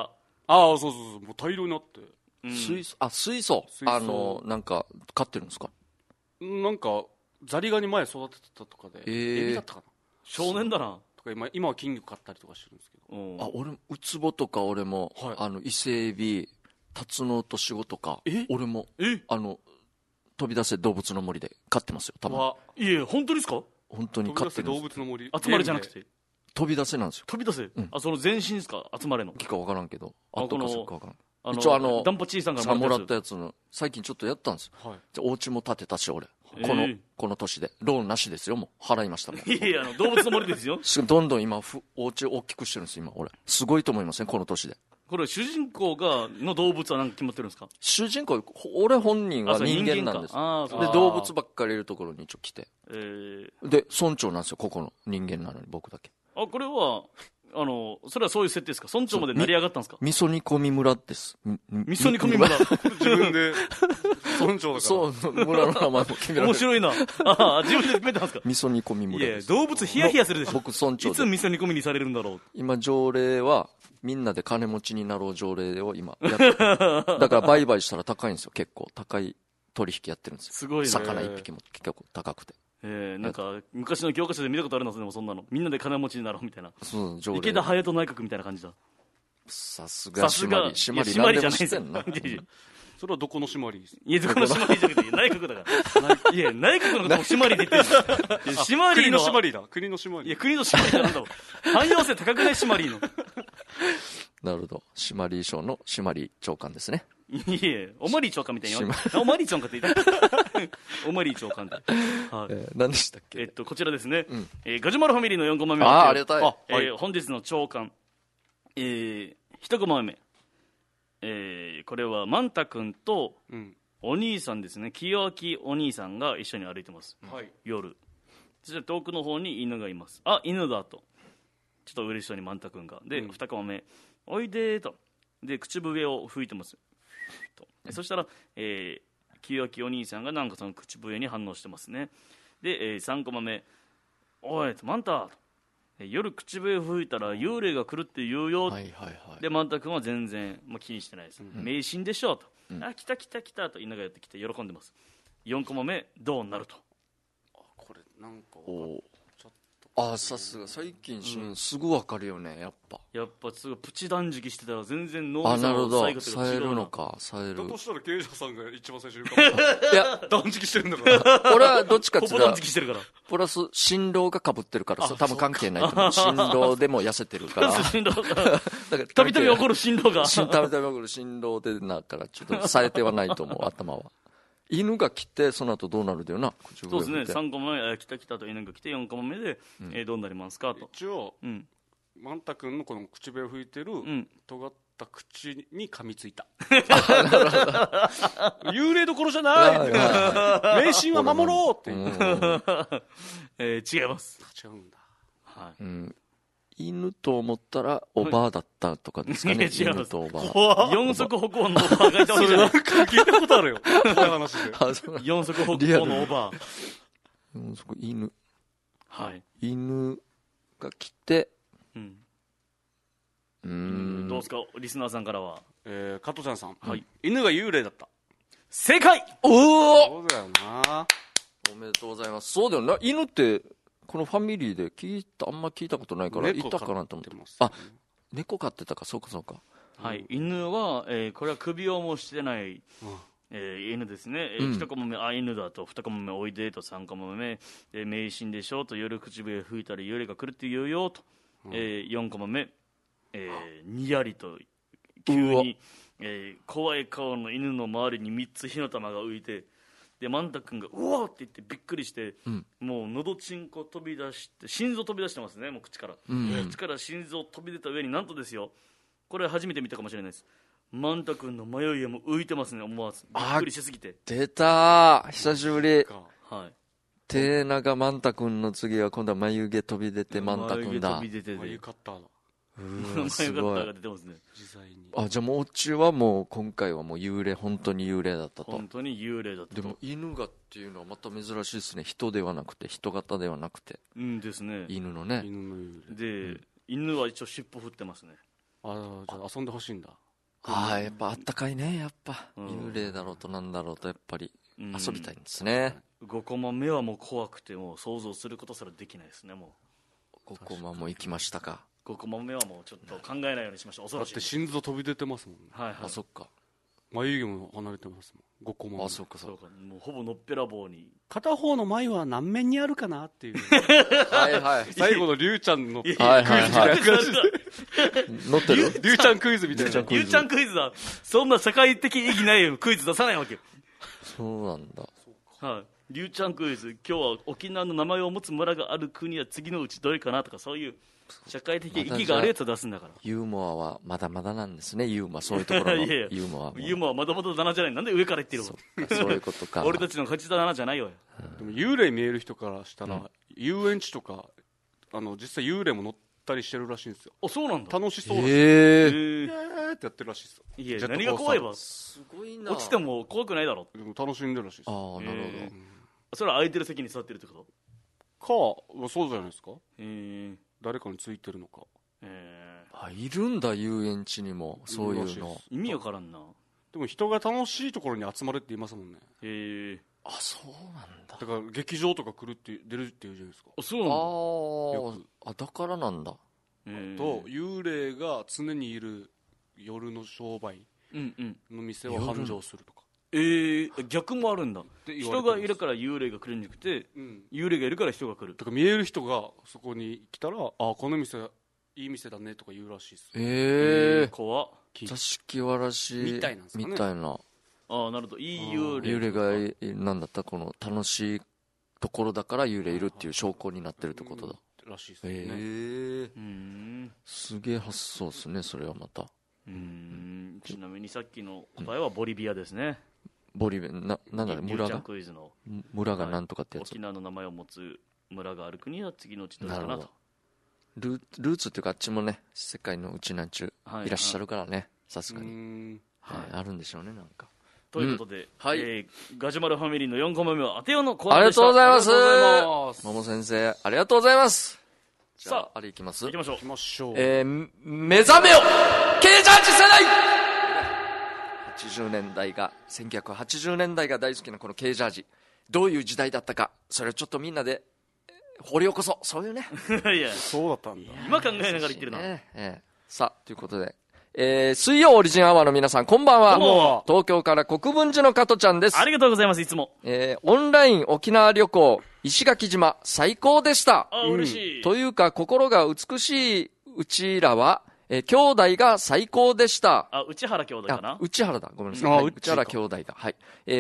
ああ、そうそうそう、もう大量になって。 水素なんか飼ってるんですか？ なんかザリガニ前育ててたとかで、エビだったかな。 少年だな。 とか今は金魚飼ったりとかしてるんですけど。 俺ウツボとか俺も、伊勢エビ、タツノオトシゴとか俺も飛び出せ動物の森で飼ってますよ、たまに。いえ、本当ですか？ 本当に飼ってるんです。 動物の森。 集まれじゃなくて飛び出せなんですよ。 飛び出せ、その全身ですか？集まれの木か分からんけど、あとかそっか分からん。 一応ダンパチーさんからもらったやつの最近ちょっとやったんですよ。お家も建てたし俺、この年でローンなしですよ、もう払いましたもん。 いや動物の森ですよ。 どんどん今お家大きくしてるんです今俺。すごいと思いません？この年で。 これ主人公の動物は何か決まってるんですか？ 主人公、俺本人は人間なんです。で動物ばっかりいるところに一応来て、で村長なんですよ、ここの人間なのに僕だけ。 これはそれはそういう設定ですか？村長まで成り上がったんですか？ 味噌煮込み村です。 味噌煮込み村。 自分で村長だから。 そう村の名前も決められる。 面白いな。自分で決めたんですか？ 味噌煮込み村です。 いや動物ヒヤヒヤするでしょ。 僕村長で。 いつ味噌煮込みにされるんだろう。 今条例はみんなで金持ちになろう条例を今やってだから売買したら高いんですよ。結構高い取引やってるんですよ。 すごいね。 魚一匹も結構高くて。 なんか昔の教科書で見たことあるのでもそんなのみんなで金持ちになろうみたいな。 そう池田隼人内閣みたいな感じだ。 さすが締まり締まりじゃないですよ。 それはどこの締まり？ いやどこの締まりじゃなくて内閣だからいや内閣のことも締まりで言ってる。締まりの締まりだ。国の締まり。 いや国の締まりじゃなんだろう。汎用性高くない締まりの。 なるほど。締まり賞の締まり長官ですね。 いえ、おまり長官みたいにおまり長官って言ったおまり長官って、 何でしたっけ？ こちらですね、ガジュマルファミリーの4コマ目ありがたい。 本日の長官、1コマ目、これはマンタ君とお兄さんですね、清明お兄さんが一緒に歩いてます、夜。そして遠くの方に犬がいます。犬だとちょっと嬉しそうにマンタ君がで、2コマ目、おいでーとで口笛を吹いてます。そしたら、清明お兄さんがなんかその口笛に反応してますね。で、3コマ目、おいマンタ、夜口笛吹いたら幽霊が来るって言うよ。でマンタ君は全然、気にしてないです。迷信でしょと、来た来た来たと犬がやってきて喜んでます。4コマ目、どうなると。 これなんかさすが最近すぐ分かるよね。やっぱすぐプチ断食してたら全然脳みその最後とか違う。冴えるのか。冴える。 だとしたら経営者さんが一番最初に言うかも。いや断食してるんだから。 俺はどっちかっていうと断食してるから。 プラス心労がかぶってるから多分関係ないと思う。心労でも痩せてるから。 心労がたびたび起こる心労が。 たびたび起こる心労でなからちょっと冴えてはないと思う頭は。犬が来てその後どうなるだよな。 そうですね。3コマ目来た来たと犬が来て4コマ目で、どうなりますかと。 一応、マンタ君のこの口笛を吹いてる、尖った口に噛みついた。幽霊どころじゃない。迷信は守ろうっていう。 違います。 違うんだ。 犬と思ったらおばあだったとかですかね。 違います。 とおばあ。 四足歩行のおばあがいたわけじゃない。 なんか聞いたことあるよ。そういう話で。 四足歩行のおばあ。 犬。 はい。 犬が来て。 どうですかリスナーさんからは。 加藤ちゃんさん。犬が幽霊だった。 正解。 そうだよな。 おめでとうございます。そうだよな。犬ってこのファミリーであんま聞いたことないからいたかなと思ってます。猫飼ってたか。そうかそうか。 はい。犬は、これは首輪もしてない、犬ですね。1コマ目犬だと、2コマ目おいでと、3コマ目迷信でしょと、夜口笛吹いたら幽霊が来るって言うよと、4コマ目にやりと急に、怖い顔の犬の周りに3つ火の玉が浮いて、でマンタ君がうわーって言ってびっくりして、もうのどちんこ飛び出して心臓飛び出してますね。もう口から、口から心臓飛び出た上になんとですよ、これ初めて見たかもしれないです、マンタ君の迷いも浮いてますね。思わずびっくりしすぎて。 出たー、久しぶり。 はい。 手長マンタ君の次は今度は眉毛飛び出てマンタ君だ。 眉カッターだ。 眉カッターが出てますね。 じゃあもううちはもう今回はもう幽霊、本当に幽霊だったと。 本当に幽霊だったと。 でも犬がっていうのはまた珍しいですね。人ではなくて、人型ではなくて。 ですね。 犬のね。 で、犬は一応尻尾振ってますね。 じゃあ遊んでほしいんだ。 やっぱあったかいね。やっぱ幽霊だろうとなんだろうとやっぱり遊びたいんですね。 5コマ目はもう怖くてもう想像することすらできないですね。もう5コマも行きましたか。 5コマ目はもうちょっと考えないようにしましょう。恐ろしい。 だって心臓飛び出てますもんね。 はいはい。 あ、そっか。 眉毛も離れてますもん。5コマ目。 あ、そっかそうか。 もうほぼのっぺらぼうに。 片方の眉は何面にあるかなっていう。 はいはい。 最後のリュウちゃんのクイズみはいたいな感じで。 乗ってる？ リュウちゃんクイズみたいな。 リュウちゃんクイズだ。そんな社会的意義ないクイズ出さないわけよ。 そうなんだ。 はい。リュウちゃんクイズ、今日は沖縄の名前を持つ村がある国は次のうちどれかなとか、そういう社会的意義があるやつを出すんだから。 ユーモアはまだまだなんですね。ユーモア、そういうところのユーモアも。 ユーモアはまだまだだなじゃない。なんで上から言ってるの？ そういうことか。 俺たちの勝ちだなじゃないよ。 でも幽霊見える人からしたら、遊園地とか実際幽霊も乗ったりしてるらしいんですよ。 あ、そうなんだ。 楽しそうだし。ってやってるらしいですよ。 いや、何が怖いわ。 すごいな。 落ちても怖くないだろ。 でも楽しんでるらしいです。 ああ、なるほど。 それは空いてる席に座ってるってことか、そうじゃないですか。誰かについてるのか。 いるんだ、遊園地にもそういうの。 意味わからんな。 でも人が楽しいところに集まれって言いますもんね。 あ、そうなんだ。 だから劇場とか来るって出るって言うじゃないですか。 あ、そうなんだ。あ、だからなんだ。 と幽霊が常にいる夜の商売の店を繁盛するとか。 逆もあるんだ。人がいるから幽霊が来るんじゃなくて、幽霊がいるから人が来る。 だから見える人がそこに来たら、あ、この店いい店だねとか言うらしいです。 怖っ。 座敷わらしみたいなんですかね。 みたいな。 ああ、なるほど。いい幽霊。 幽霊がなんだったこの楽しいところだから幽霊いるっていう証拠になってるってことだ。 らしいですね。 すげえ発想ですね、それはまた。 ちなみにさっきの答えはボリビアですね。 ボリビア、なんだろう、村がクイズの村がなんとかってやつ。 沖縄の名前を持つ村がある国は次のうちどれかなと。 ルーツっていうかあっちもね、世界のうちなんちゅういらっしゃるからね、さすがに。あるんでしょうね、なんか。 ということで、ガジュマルファミリーの4コマ目は当てようのコーナーでした。 ありがとうございます。桃先生、ありがとうございます。さあ、あれいきます？ 行きましょう。 目覚めよKジャージ世代1980年代が大好きなこの Kジャージ。どういう時代だったか、それをちょっとみんなで掘り起こそう。そういうね。 いや、 そうだったんだ。 今考えながら言ってるな。 さあ、ということで、水曜オリジンアワーの皆さん、こんばんは。東京から国分寺の加トちゃんです。 ありがとうございます、いつも。 オンライン沖縄旅行、石垣島、最高でした。 嬉しい。 というか、心が美しいうちらは、兄弟が最高でした。 内原兄弟かな？ 内原だ。ごめんなさい。内原兄弟が。はい。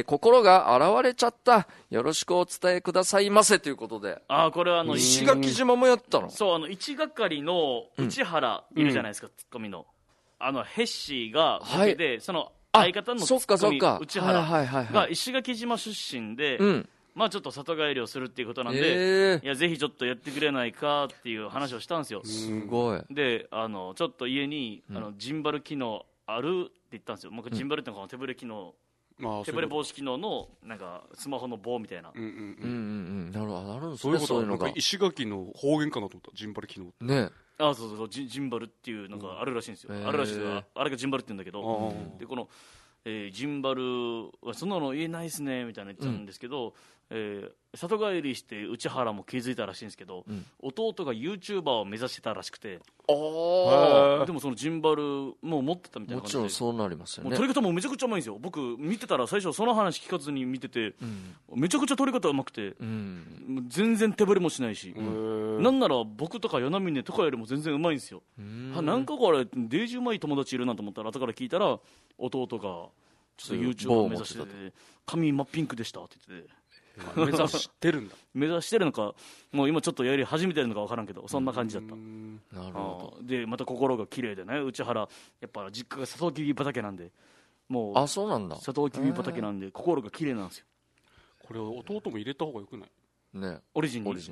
心が現れちゃった。よろしくお伝えくださいませ。ということで。 これは石垣島もやったの？ そう、一係の内原いるじゃないですか、ツッコミの。ヘッシーがボケで、その相方のツッコミ内原が石垣島出身で、まあちょっと里帰りをするっていうことなんで、いやぜひちょっとやってくれないかっていう話をしたんですよ。 すごい。 で、ちょっと家にジンバル機能あるって言ったんですよ。ジンバルってのは手ブレ機能、手ブレ防止機能のなんかスマホの棒みたいな。 なるほど、あるんですね。そういうのが石垣の方言かなと思った。ジンバル機能ね。 そうそう、ジンバルっていうのがあるらしいんですよ。あるらしいです。あれがジンバルって言うんだけど、でこのジンバルはそんなの言えないですねみたいな言ってたんですけど、里帰りして内原も気づいたらしいんですけど、弟が YouTuber を目指してたらしくて、でもそのジンバルも持ってたみたいな感じで。 もちろんそうなりますよね。 撮り方もめちゃくちゃうまいんですよ。僕見てたら最初その話聞かずに見てて、めちゃくちゃ撮り方うまくて、全然手ぶれもしないし、なんなら僕とか与那嶺とかよりも全然うまいんですよ。なんかこれデージうまい友達いるなと思ったら後から聞いたら、弟がちょっと YouTube を目指してて、髪真っピンクでしたって言ってて。 目指してるんだ。 目指してるのか、もう今ちょっとやり始めてるのか分からんけど、そんな感じだった。 なるほど。 でまた心が綺麗でね、内原やっぱ実家がサトウキビ畑なんで、もうそうなんだ。 サトウキビ畑なんで心が綺麗なんですよ。 これ弟も入れた方がよくない？ ね。 オリジンに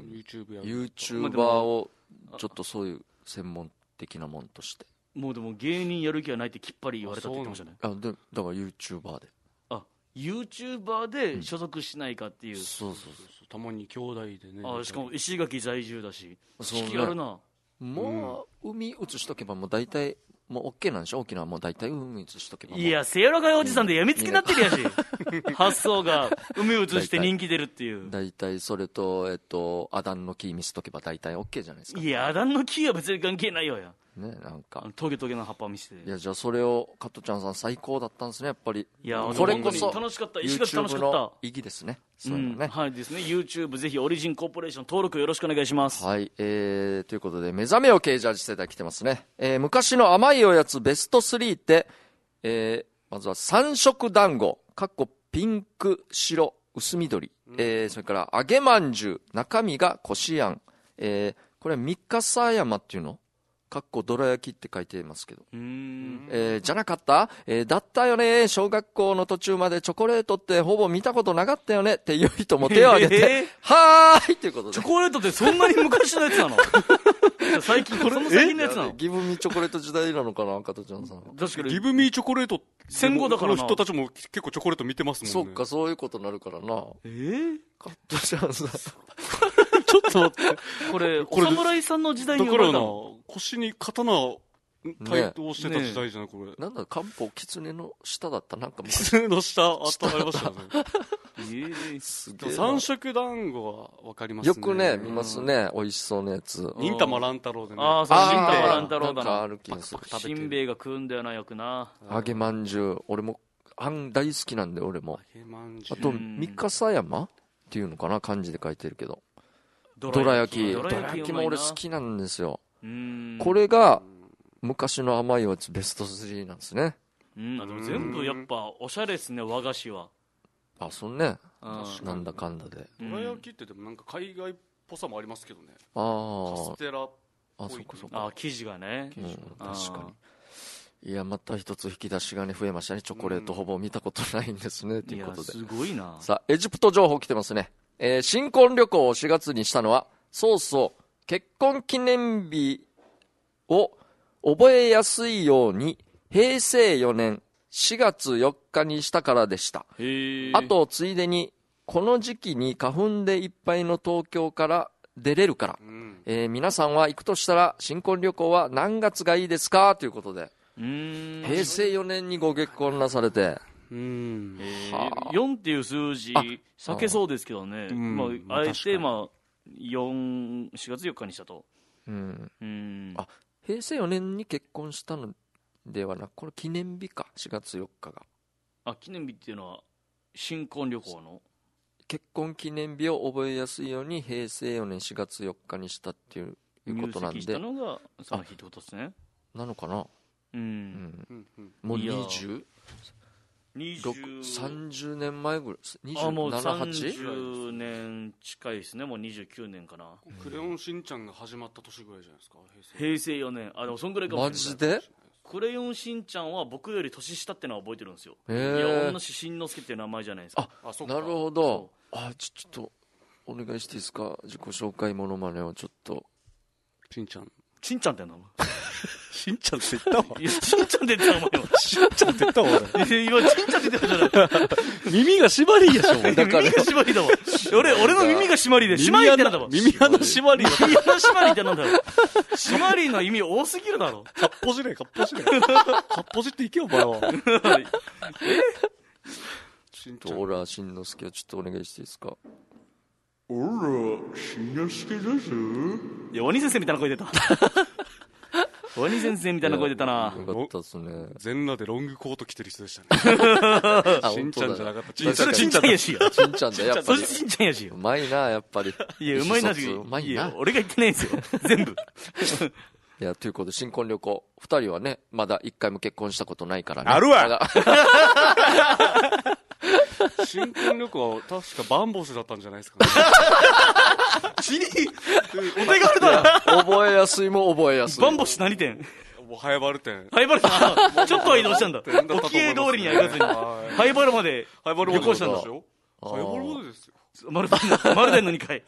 YouTuber をちょっっとそういう専門的なもんとして。 もうでも芸人やる気はないってきっぱり言われたって言ってましたね。 だから YouTuber で。 YouTuber で所属しないかっていう。 そうたまに兄弟でね。 しかも石垣在住だし、引きあるな。 もう海移しとけばもう大体もう OK なんでしょ、沖縄もう大体海移しとけば。 いや、せやらかいおじさんでやみつきになってるやし、発想が海移して人気出るっていう。 大体それと、アダンのキー見せとけば大体 OK じゃないですか。 いや、アダンのキーは別に関係ないよや。 ね、なんかトゲトゲの葉っぱを見せて。 いや、じゃあそれを加トちゃんさん最高だったんですね、やっぱり。 いや、 これこそ楽しかった。石垣楽しかった。 YouTube の意義ですね。そういうのね、 はいですね。 YouTube ぜひオリジンコーポレーション登録よろしくお願いします。 はい、ということで目覚めよ系ジャージ世代来てますね。昔の甘いおやつベスト3って、まずは三色団子ピンク白薄緑、それから揚げまんじゅう中身がこしあん、これは三笠山っていうのどら焼きって書いてますけど、じゃなかった、だったよね、小学校の途中までチョコレートってほぼ見たことなかったよねっていう人も手を挙げて、はーいということで。 チョコレートってそんなに昔のやつなの？最近、その最近のやつなの？ ギブミーチョコレート時代なのかな、加藤ちゃんさん。 確かにギブミーチョコレート戦後だからな。 人たちも結構チョコレート見てますもんね。 そっか、そういうことになるからな。加藤ちゃんさんちょっと待って、 これお侍さんの時代に呼ばれたの？ 腰に刀対等してた時代じゃない、これ。 なんだ、漢方狐の下だった、なんか狐の下ありましたね。 すげえ。 三色団子はわかりますね。 よくね見ますね、美味しそうなやつ。 忍たま乱太郎でね。 ああ、そう、忍たま乱太郎だな。 ある気がする。 しんべヱが食うんだよな、よくな。 揚げまんじゅう、俺もあん大好きなんで、俺も。あと三笠山っていうのかな、漢字で書いてるけど、どら焼きも俺好きなんですよ。これが昔の甘いおやつベスト3なんですね。 でも全部やっぱおしゃれですね、和菓子は。 あ、そうね、なんだかんだで。 どら焼きってでもなんか海外っぽさもありますけどね。 カステラっぽい。 あ、そっかそっか。 生地がね、 確かに。いや、また一つ引き出しがね増えましたね。チョコレートほぼ見たことないんですね、ということで。 すごいな。 さあ、エジプト情報来てますね。新婚旅行を4月にしたのは、そう結婚記念日を覚えやすいように平成4年4月4日にしたからでした。あとついでにこの時期に花粉でいっぱいの東京から出れるから、皆さんは行くとしたら新婚旅行は何月がいいですかということで、平成4年にご結婚なされて、 4っていう数字避けそうですけどね、あえて4月4日にしたと。 平成4年に結婚したのではなく、これ記念日か、4月4日が。 記念日っていうのは新婚旅行の結婚記念日を覚えやすいように平成4年4月4日にしたっていうことなんで、 入籍したのがその日ってことですね。 なのかな。もう30年前ぐらい、 もう 27、 30年近いですね。もう29年かな。 クレヨンしんちゃんが始まった年ぐらいじゃないですか、 平成4年。でもそんぐらいかもしれない。 マジでクレヨンしんちゃんは僕より年下ってのは覚えてるんですよ。同じしんのすけっていう名前じゃないですか。 なるほど。ちょっとお願いしていいですか、自己紹介モノマネをちょっと。 しんちゃんって名前しんちゃんって言ったわ。 いや、しんちゃんって言ったお前は。 しんちゃんって言ったわ、 俺。今、しんちゃんって言ったじゃない。 耳が締まりでしょ。 耳が締まりだわ。俺の耳が締まりで、締まりってなんだわ。 耳穴締まり。 耳穴締まりってなんだろう。締まりの意味多すぎるだろ。 かっぽじれ。かっぽじっていけよ、お前は。 俺はしんのすけをちょっとお願いしていいですか。 おら、しんのすけです。 いや、鬼先生みたいな声出た。鬼先生みたいな声出たな。 よかったですね。 全裸でロングコート着てる人でしたね。しんちゃんじゃなかった。 ちんちゃんやしよ。 ちんちゃんだよ、やっぱり。 ちんちゃんやしよ。 うまいな、やっぱり。 いや、うまいな、いや、俺が言ってないんですよ。全部。 いや、ということで、新婚旅行。2人はね、まだ1回も結婚したことないからね。 あるわ新婚旅行は確かバンボスだったんじゃないですかね。 お手軽だな。 覚えやすいも覚えやすい。 バンボス何店？ ハイバル店。 ハイバル店。ちょっとは移動したんだ。沖江通りには行かずに。ハイバルまで旅行したんですよ。 ハイバルまでですよ。 マルデンの2階。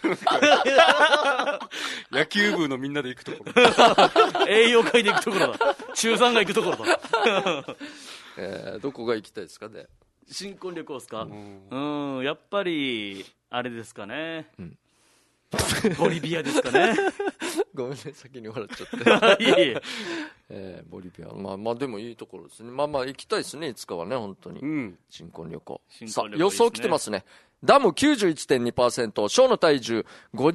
野球部のみんなで行くところ。 栄養会で行くところだ。中3が行くところだ。どこが行きたいですかね。 新婚旅行ですか。やっぱりあれですかね。ボリビアですかね。 ごめんね、先に笑っちゃって。 いえいえ。 ボリビア、まあでもいいところですね。まあ行きたいですね、いつかはね、本当に。新婚旅行。さあ、予想来てますね。ダム 91.2%、ショーの体重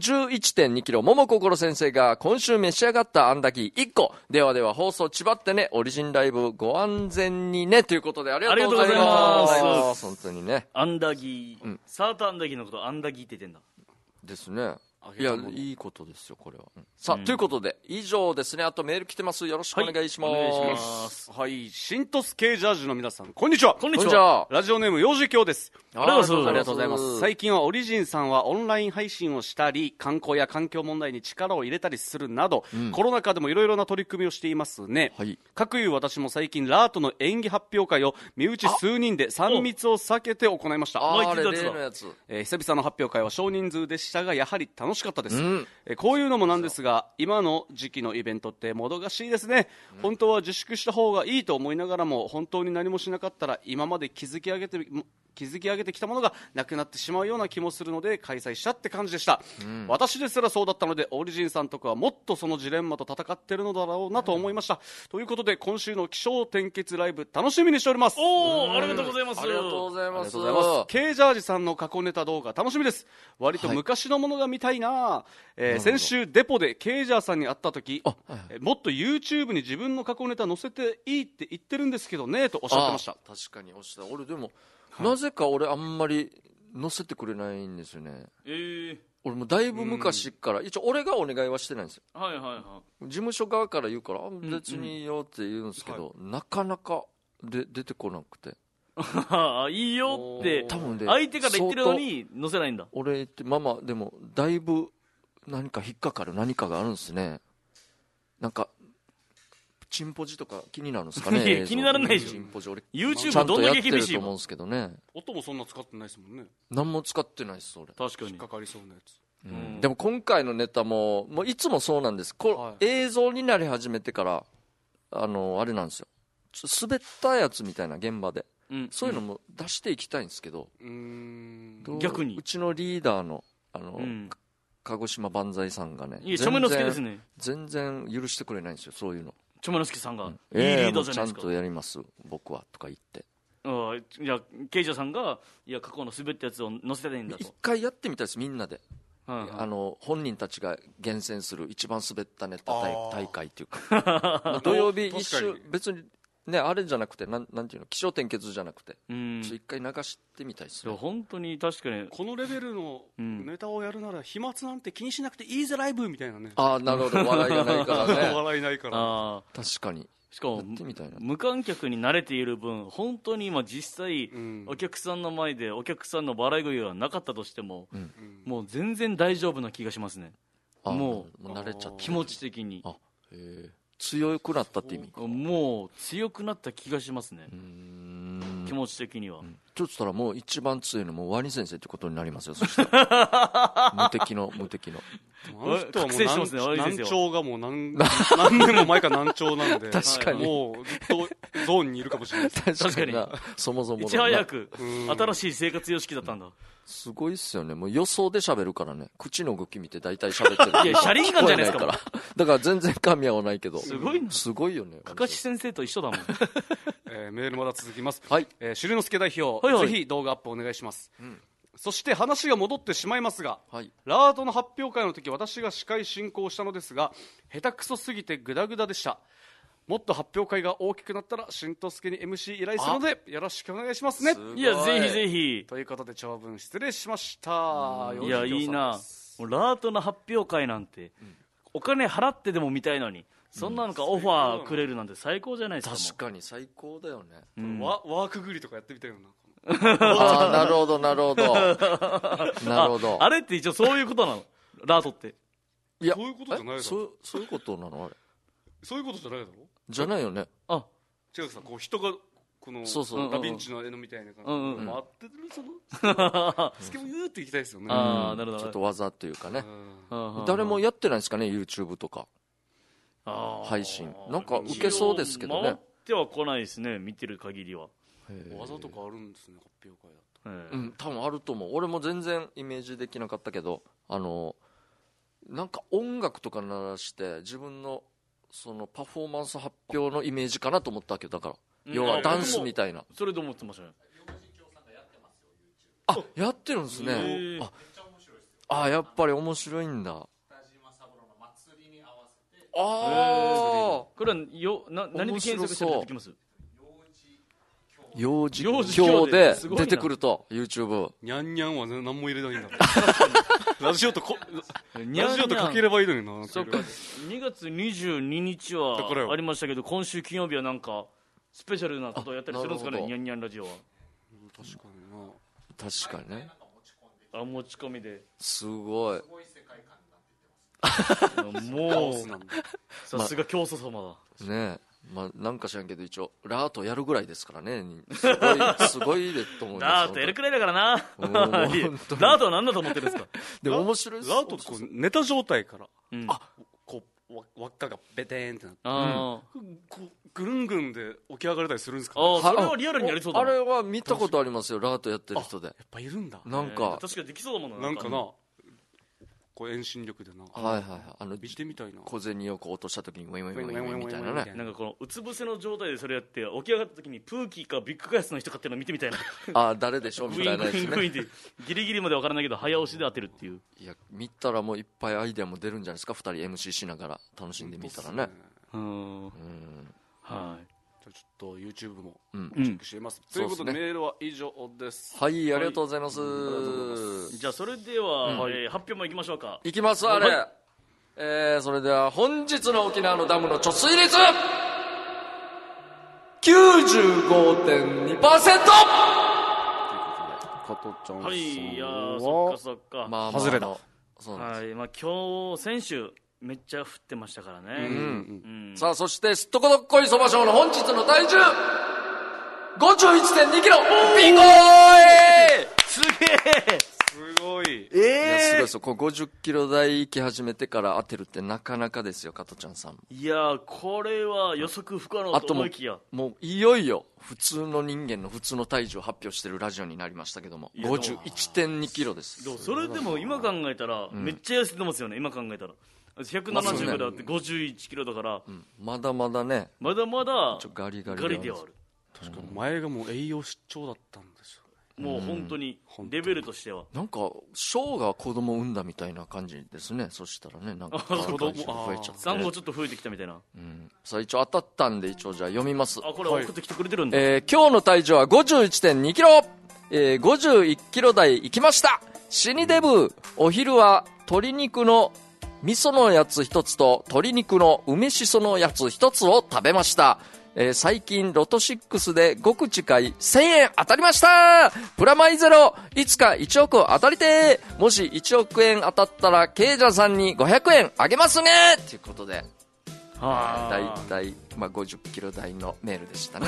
51.2 キロ、桃心先生が今週召し上がったあんだき1個。では放送ちばってね、オリジンライブご安全にね、ということでありがとうございます。本当にね。 アンダギー、サーターアンダギーのことアンダギーって言ってんだ。 ですね。いや、いいことですよ、これは。さあ、ということで、以上ですね。あとメール来てます。よろしくお願いします。お願いします。 はい、新トス系ジャージの皆さん、こんにちは。 こんにちは。 ラジオネーム、幼児教です。 ありがとうございます。最近はオリジンさんはオンライン配信をしたり、観光や環境問題に力を入れたりするなど、コロナ禍でもいろいろな取り組みをしていますね。かくいう私も最近、ラートの演技発表会を身内数人で3密を避けて行いました。 あれ、例のやつ。 久々の発表会は少人数でしたが、やはり楽しかったです。こういうのもなんですが、今の時期のイベントってもどかしいですね。本当は自粛した方がいいと思いながらも、本当に何もしなかったら今まで築き上げてきたものがなくなってしまうような気もするので開催したって感じでした。私ですらそうだったので、オリジンさんとかはもっとそのジレンマと戦ってるのだろうなと思いました。ということで、今週の起承転結ライブ楽しみにしております。 ありがとうございます。 ありがとうございます。 K ジャージさんの過去ネタ動画楽しみです。割と昔のものが見たいな。先週デポで K ジャーさんに会った時、もっと YouTube に自分の過去ネタ載せていいって言ってるんですけどねとおっしゃってました。 確かにおっしゃった。俺でも、なぜか俺あんまり載せてくれないんですよね。俺もだいぶ昔から、一応俺がお願いはしてないんですよ。事務所側から言うから別にいいよって言うんですけど、なかなか出てこなくて。 いいよって相手から言ってるのに載せないんだ。 俺言ってでもだいぶ何か引っかかる何かがあるんですね。なんかチンポジとか気になるんですかね。 気にならないでしょ。 チンポジ俺 YouTube どんだけ厳しいと思うんですけどね。 音もそんな使ってないですもんね。 何も使ってないです俺。 確かに引っかかりそうなやつ。 でも今回のネタもういつもそうなんです。映像になり始めてからあれなんですよ。滑ったやつみたいな現場で。そういうのも出していきたいんですけど、 逆にうちのリーダーの鹿児島万歳さんがね、全然許してくれないんですよ、そういうの。 ちょめのすけさんが、いいリーダーじゃないですか。 ちゃんとやります僕はとか言って。 いやケイジャーさんが過去の滑ったやつを載せてないんだと。 一回やってみたいです、みんなで。本人たちが厳選する一番滑ったネタ大会っていうか土曜日一周別にね、あれじゃなくてなんていうの、起承転結じゃなくて一回流してみたいですね。 本当に確かにこのレベルのネタをやるなら飛沫なんて気にしなくていいぜライブみたいなね。 なるほど、笑いがないからね。 笑いないから確かに。 しかも無観客に慣れている分、本当に今実際お客さんの前でお客さんの笑い声がなかったとしても、もう全然大丈夫な気がしますね。もう慣れちゃって気持ち的に強くなったって意味。 もう強くなった気がしますね、気持ち的には。 ちょっとしたらもう一番強いのもワニ先生ってことになりますよ。そしたら無敵のあの人はもう難聴がもう何年も前から難聴なんで確かにもうずっとゾーンにいるかもしれない。 確かにそもそもいち早く新しい生活様式だったんだ。 すごいっすよね。もう予想で喋るからね、口の動き見て大体喋ってる。 いや車輪感じゃないですか。 だから全然噛み合わないけどすごいな。 すごいよね。 かかし先生と一緒だもん。 メールまだ続きます。 はい。 しゅりのすけ代表、ぜひ動画アップお願いします。そして話が戻ってしまいますが、ラートの発表会の時私が司会進行したのですが、下手くそすぎてグダグダでした。もっと発表会が大きくなったらしんとすけに MC 依頼するのでよろしくお願いしますね。 いやぜひぜひということで長文失礼しました。 いやいいな。ラートの発表会なんて、お金払ってでも見たいのに、そんなのかオファーくれるなんて最高じゃないですか。 確かに最高だよね。 ワークグリとかやってみたいよな。 なるほどなるほどなるほど。 あれって一応そういうことなのラートって。 いやそういうことじゃないだろ。 そういうことなのあれ。 そういうことじゃないだろ。 じゃないよね。 違うさ、こう人がこのダヴィンチの絵のみたいな感じで回ってるそのスケボーっていきたいですよね。 なるほど。 ちょっと技というかね。誰もやってないですかね YouTube とか配信。なんか受けそうですけどね。 回っては来ないですね、見てる限りは。 技とかあるんですね、発表会だと。 多分あると思う。俺も全然イメージできなかったけど、 なんか音楽とか鳴らして自分のそのパフォーマンス発表のイメージかなと思ったわけだから、要はダンスみたいな。 それで思ってましたね。 あ、やってるんですね。あ、やっぱり面白いんだ。ああ、 これは何で検索したら出てきます？ 幼児教で出てくると YouTube。 にゃんにゃんは何も入れないんだ。ラジオとかければいいのにな。 そっか。2月22日はありましたけど、今週金曜日はなんかスペシャルなことをやったりするんですかね、にゃんにゃんラジオは。 確かにな。 確かにね。 あ、持ち込みで。 すごい。 もうさすが教祖様だね。まあなんか知らんけど一応ラートやるぐらいですからね。すごいでと思います。 ラートやるくらいだからな。ラートは何だと思ってるんですか？ でも面白いです。 ラートってこう寝た状態から、こう輪っかがベテーンってなって、ぐるんぐるんで起き上がれたりするんですか？ それはリアルにやりそうだな。 あれは見たことありますよ、ラートやってる人で。やっぱいるんだ。 なんか確かにできそうだもんな。なんかな、こう遠心力でな。 はいはいはい。 見てみたいな。 小銭をこう落とした時にウェイウェイウェイウェイみたいなね。 なんかこのうつ伏せの状態でそれやって起き上がった時にプーキーかビッグカイスの人かっていうのを見てみたいな。 あ、誰でしょうみたいなやつね。 ギリギリまで分からないけど早押しで当てるっていう。 いや、見たらもういっぱいアイデアも出るんじゃないですか。2人 MC しながら楽しんでみたらね。 はい。 ちょっと YouTube もチェックしています。ということでメールは以上です。 はい、ありがとうございます。 じゃあそれでは発表もいきましょうか。 いきます。あれ、それでは本日の沖縄のダムの貯水率 95.2%。 加藤ちゃんさんは、 はい、いやそっかそっか、 まあ外れだ。 はい、まあ今日先週めっちゃ降ってましたからね。 さあ、そしてすっとこどっこいそば賞の本日の体重 51.2 キロ。ビンゴーイ。 すげえ、 すごい。 いや、すごいですよ。こう50キロ台行き始めてから当てるってなかなかですよ、加藤ちゃんさん。 いやこれは予測不可能と思いきや、 もういよいよ普通の人間の普通の体重を発表してるラジオになりましたけども、 51.2 キロです。 それでも今考えたらめっちゃ痩せてますよね。今考えたら175であって51キロだから、 まだまだね、 まだまだガリガリではある。 確かに前がもう栄養失調だったんですよ。 もう本当にレベルとしてはなんかショーが子供を産んだみたいな感じですね。そしたらね、なんか子供が増えちゃって、 産後ちょっと増えてきたみたいな。 さあ一応当たったんで一応じゃあ読みます。 これ送ってきてくれてるんだ。 今日の体重は 51.2 キロ、51キロ台行きました。死にデブ。お昼は鶏肉の味噌のやつ一つと鶏肉の梅しそのやつ一つを食べました。最近ロト6で5口買い1000円当たりました。プラマイゼロ。いつか1億当たりてー。もし1億円当たったらケイジャーさんに500円あげますねということで、だいたい50キロ台のメールでしたね。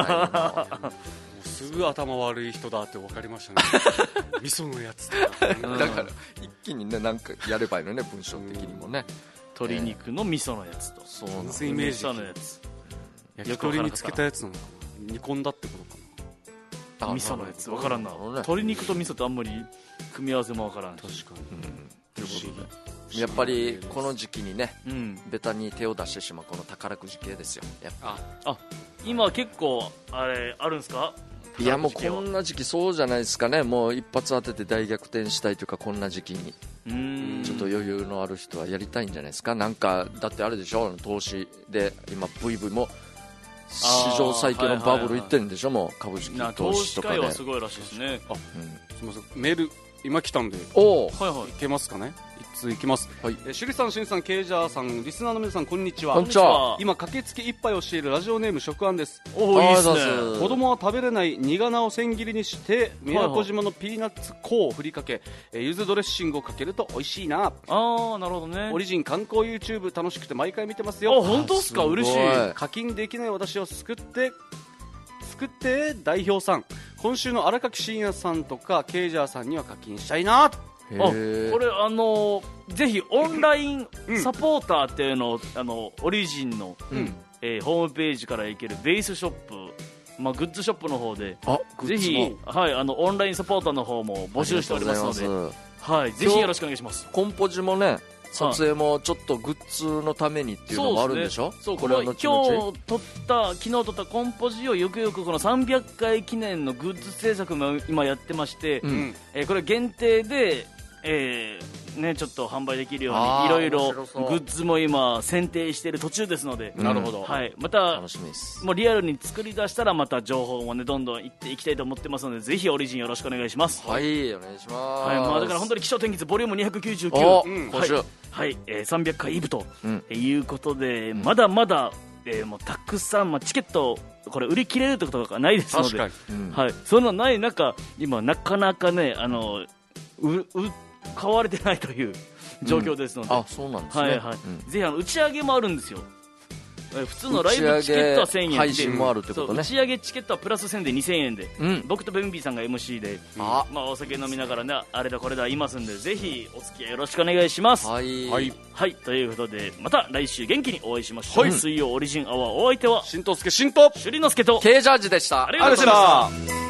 すぐ頭悪い人だって分かりましたね。味噌のやつとか、 だから一気にね、なんかやればいいのね、文章的にもね。 鶏肉の味噌のやつと、 そうなんです。 イメージのやつ、 焼き鳥につけたやつなのかな、煮込んだってことかな。 味噌のやつ分からんな。鶏肉と味噌とあんまり組み合わせも分からん。 確かに。ということでやっぱりこの時期にね、ベタに手を出してしまうこの宝くじ系ですよ。やっぱ今結構あれあるんですか？ いや、もうこんな時期そうじゃないですかね。もう一発当てて大逆転したいというか、こんな時期にちょっと余裕のある人はやりたいんじゃないですか。なんかだってあれでしょ、投資で今 VV も史上最強のバブルいってるんでしょ。もう株式投資とかで。 投資界はすごいらしいですね。 すみません、メール今来たんでいけますかね。一通いきます。シュリさん、シンさん、ケイジャーさん、リスナーの皆さん、こんにちは。 こんにちは。 今駆けつけ一杯をしているラジオネーム食案です。 おー、いいですね。 子供は食べれない苦菜を千切りにして宮古島のピーナッツ粉を振りかけ、柚子ドレッシングをかけると美味しいな。 なるほどね。 オリジン観光 YouTube 楽しくて毎回見てますよ。 本当ですか？嬉しい。 課金できない私を救って代表さん、今週の荒垣真也さんとかケイジャーさんには課金したいなと。 これぜひオンラインサポーターっていうのを、オリジンの、ホームページから行けるベースショップ、グッズショップの方でぜひ、オンラインサポーターの方も募集しておりますので、ぜひよろしくお願いします。 コンポジもね撮影もちょっとグッズのためにっていうのもあるんでしょ。 そう、これは昨日撮ったコンポジをよくよくこの300回記念のグッズ制作も今やってまして、これ限定でね、ちょっと販売できるようにいろいろグッズも今選定している途中ですので、 なるほど、 はい、また楽しみです。 もうリアルに作り出したらまた情報もねどんどんいっていきたいと思ってますので、ぜひオリジンよろしくお願いします。 はい、お願いします。 はい、まあ、だから本当に起承転結ボリューム299、 今週、 はい、300回イブということで、まだまだ、もうたくさん、チケットこれ売り切れるってことがないですので、はい、そんなない中今なかなかね買われてないという状況ですので、 あ、そうなんですね。 ぜひ打ち上げもあるんですよ。普通のライブチケットは1000円で、 配信もあるってことね。 打ち上げチケットはプラス1000で2000円で、僕とベンビーさんが MC で、まあ、お酒飲みながらねあれだこれだ言いますんで、ぜひお付き合いよろしくお願いします。はい、ということでまた来週元気にお会いしましょう。水曜オリジンアワー、お相手は新藤助と朱里之助と K ジャージでした。 ありがとうございました。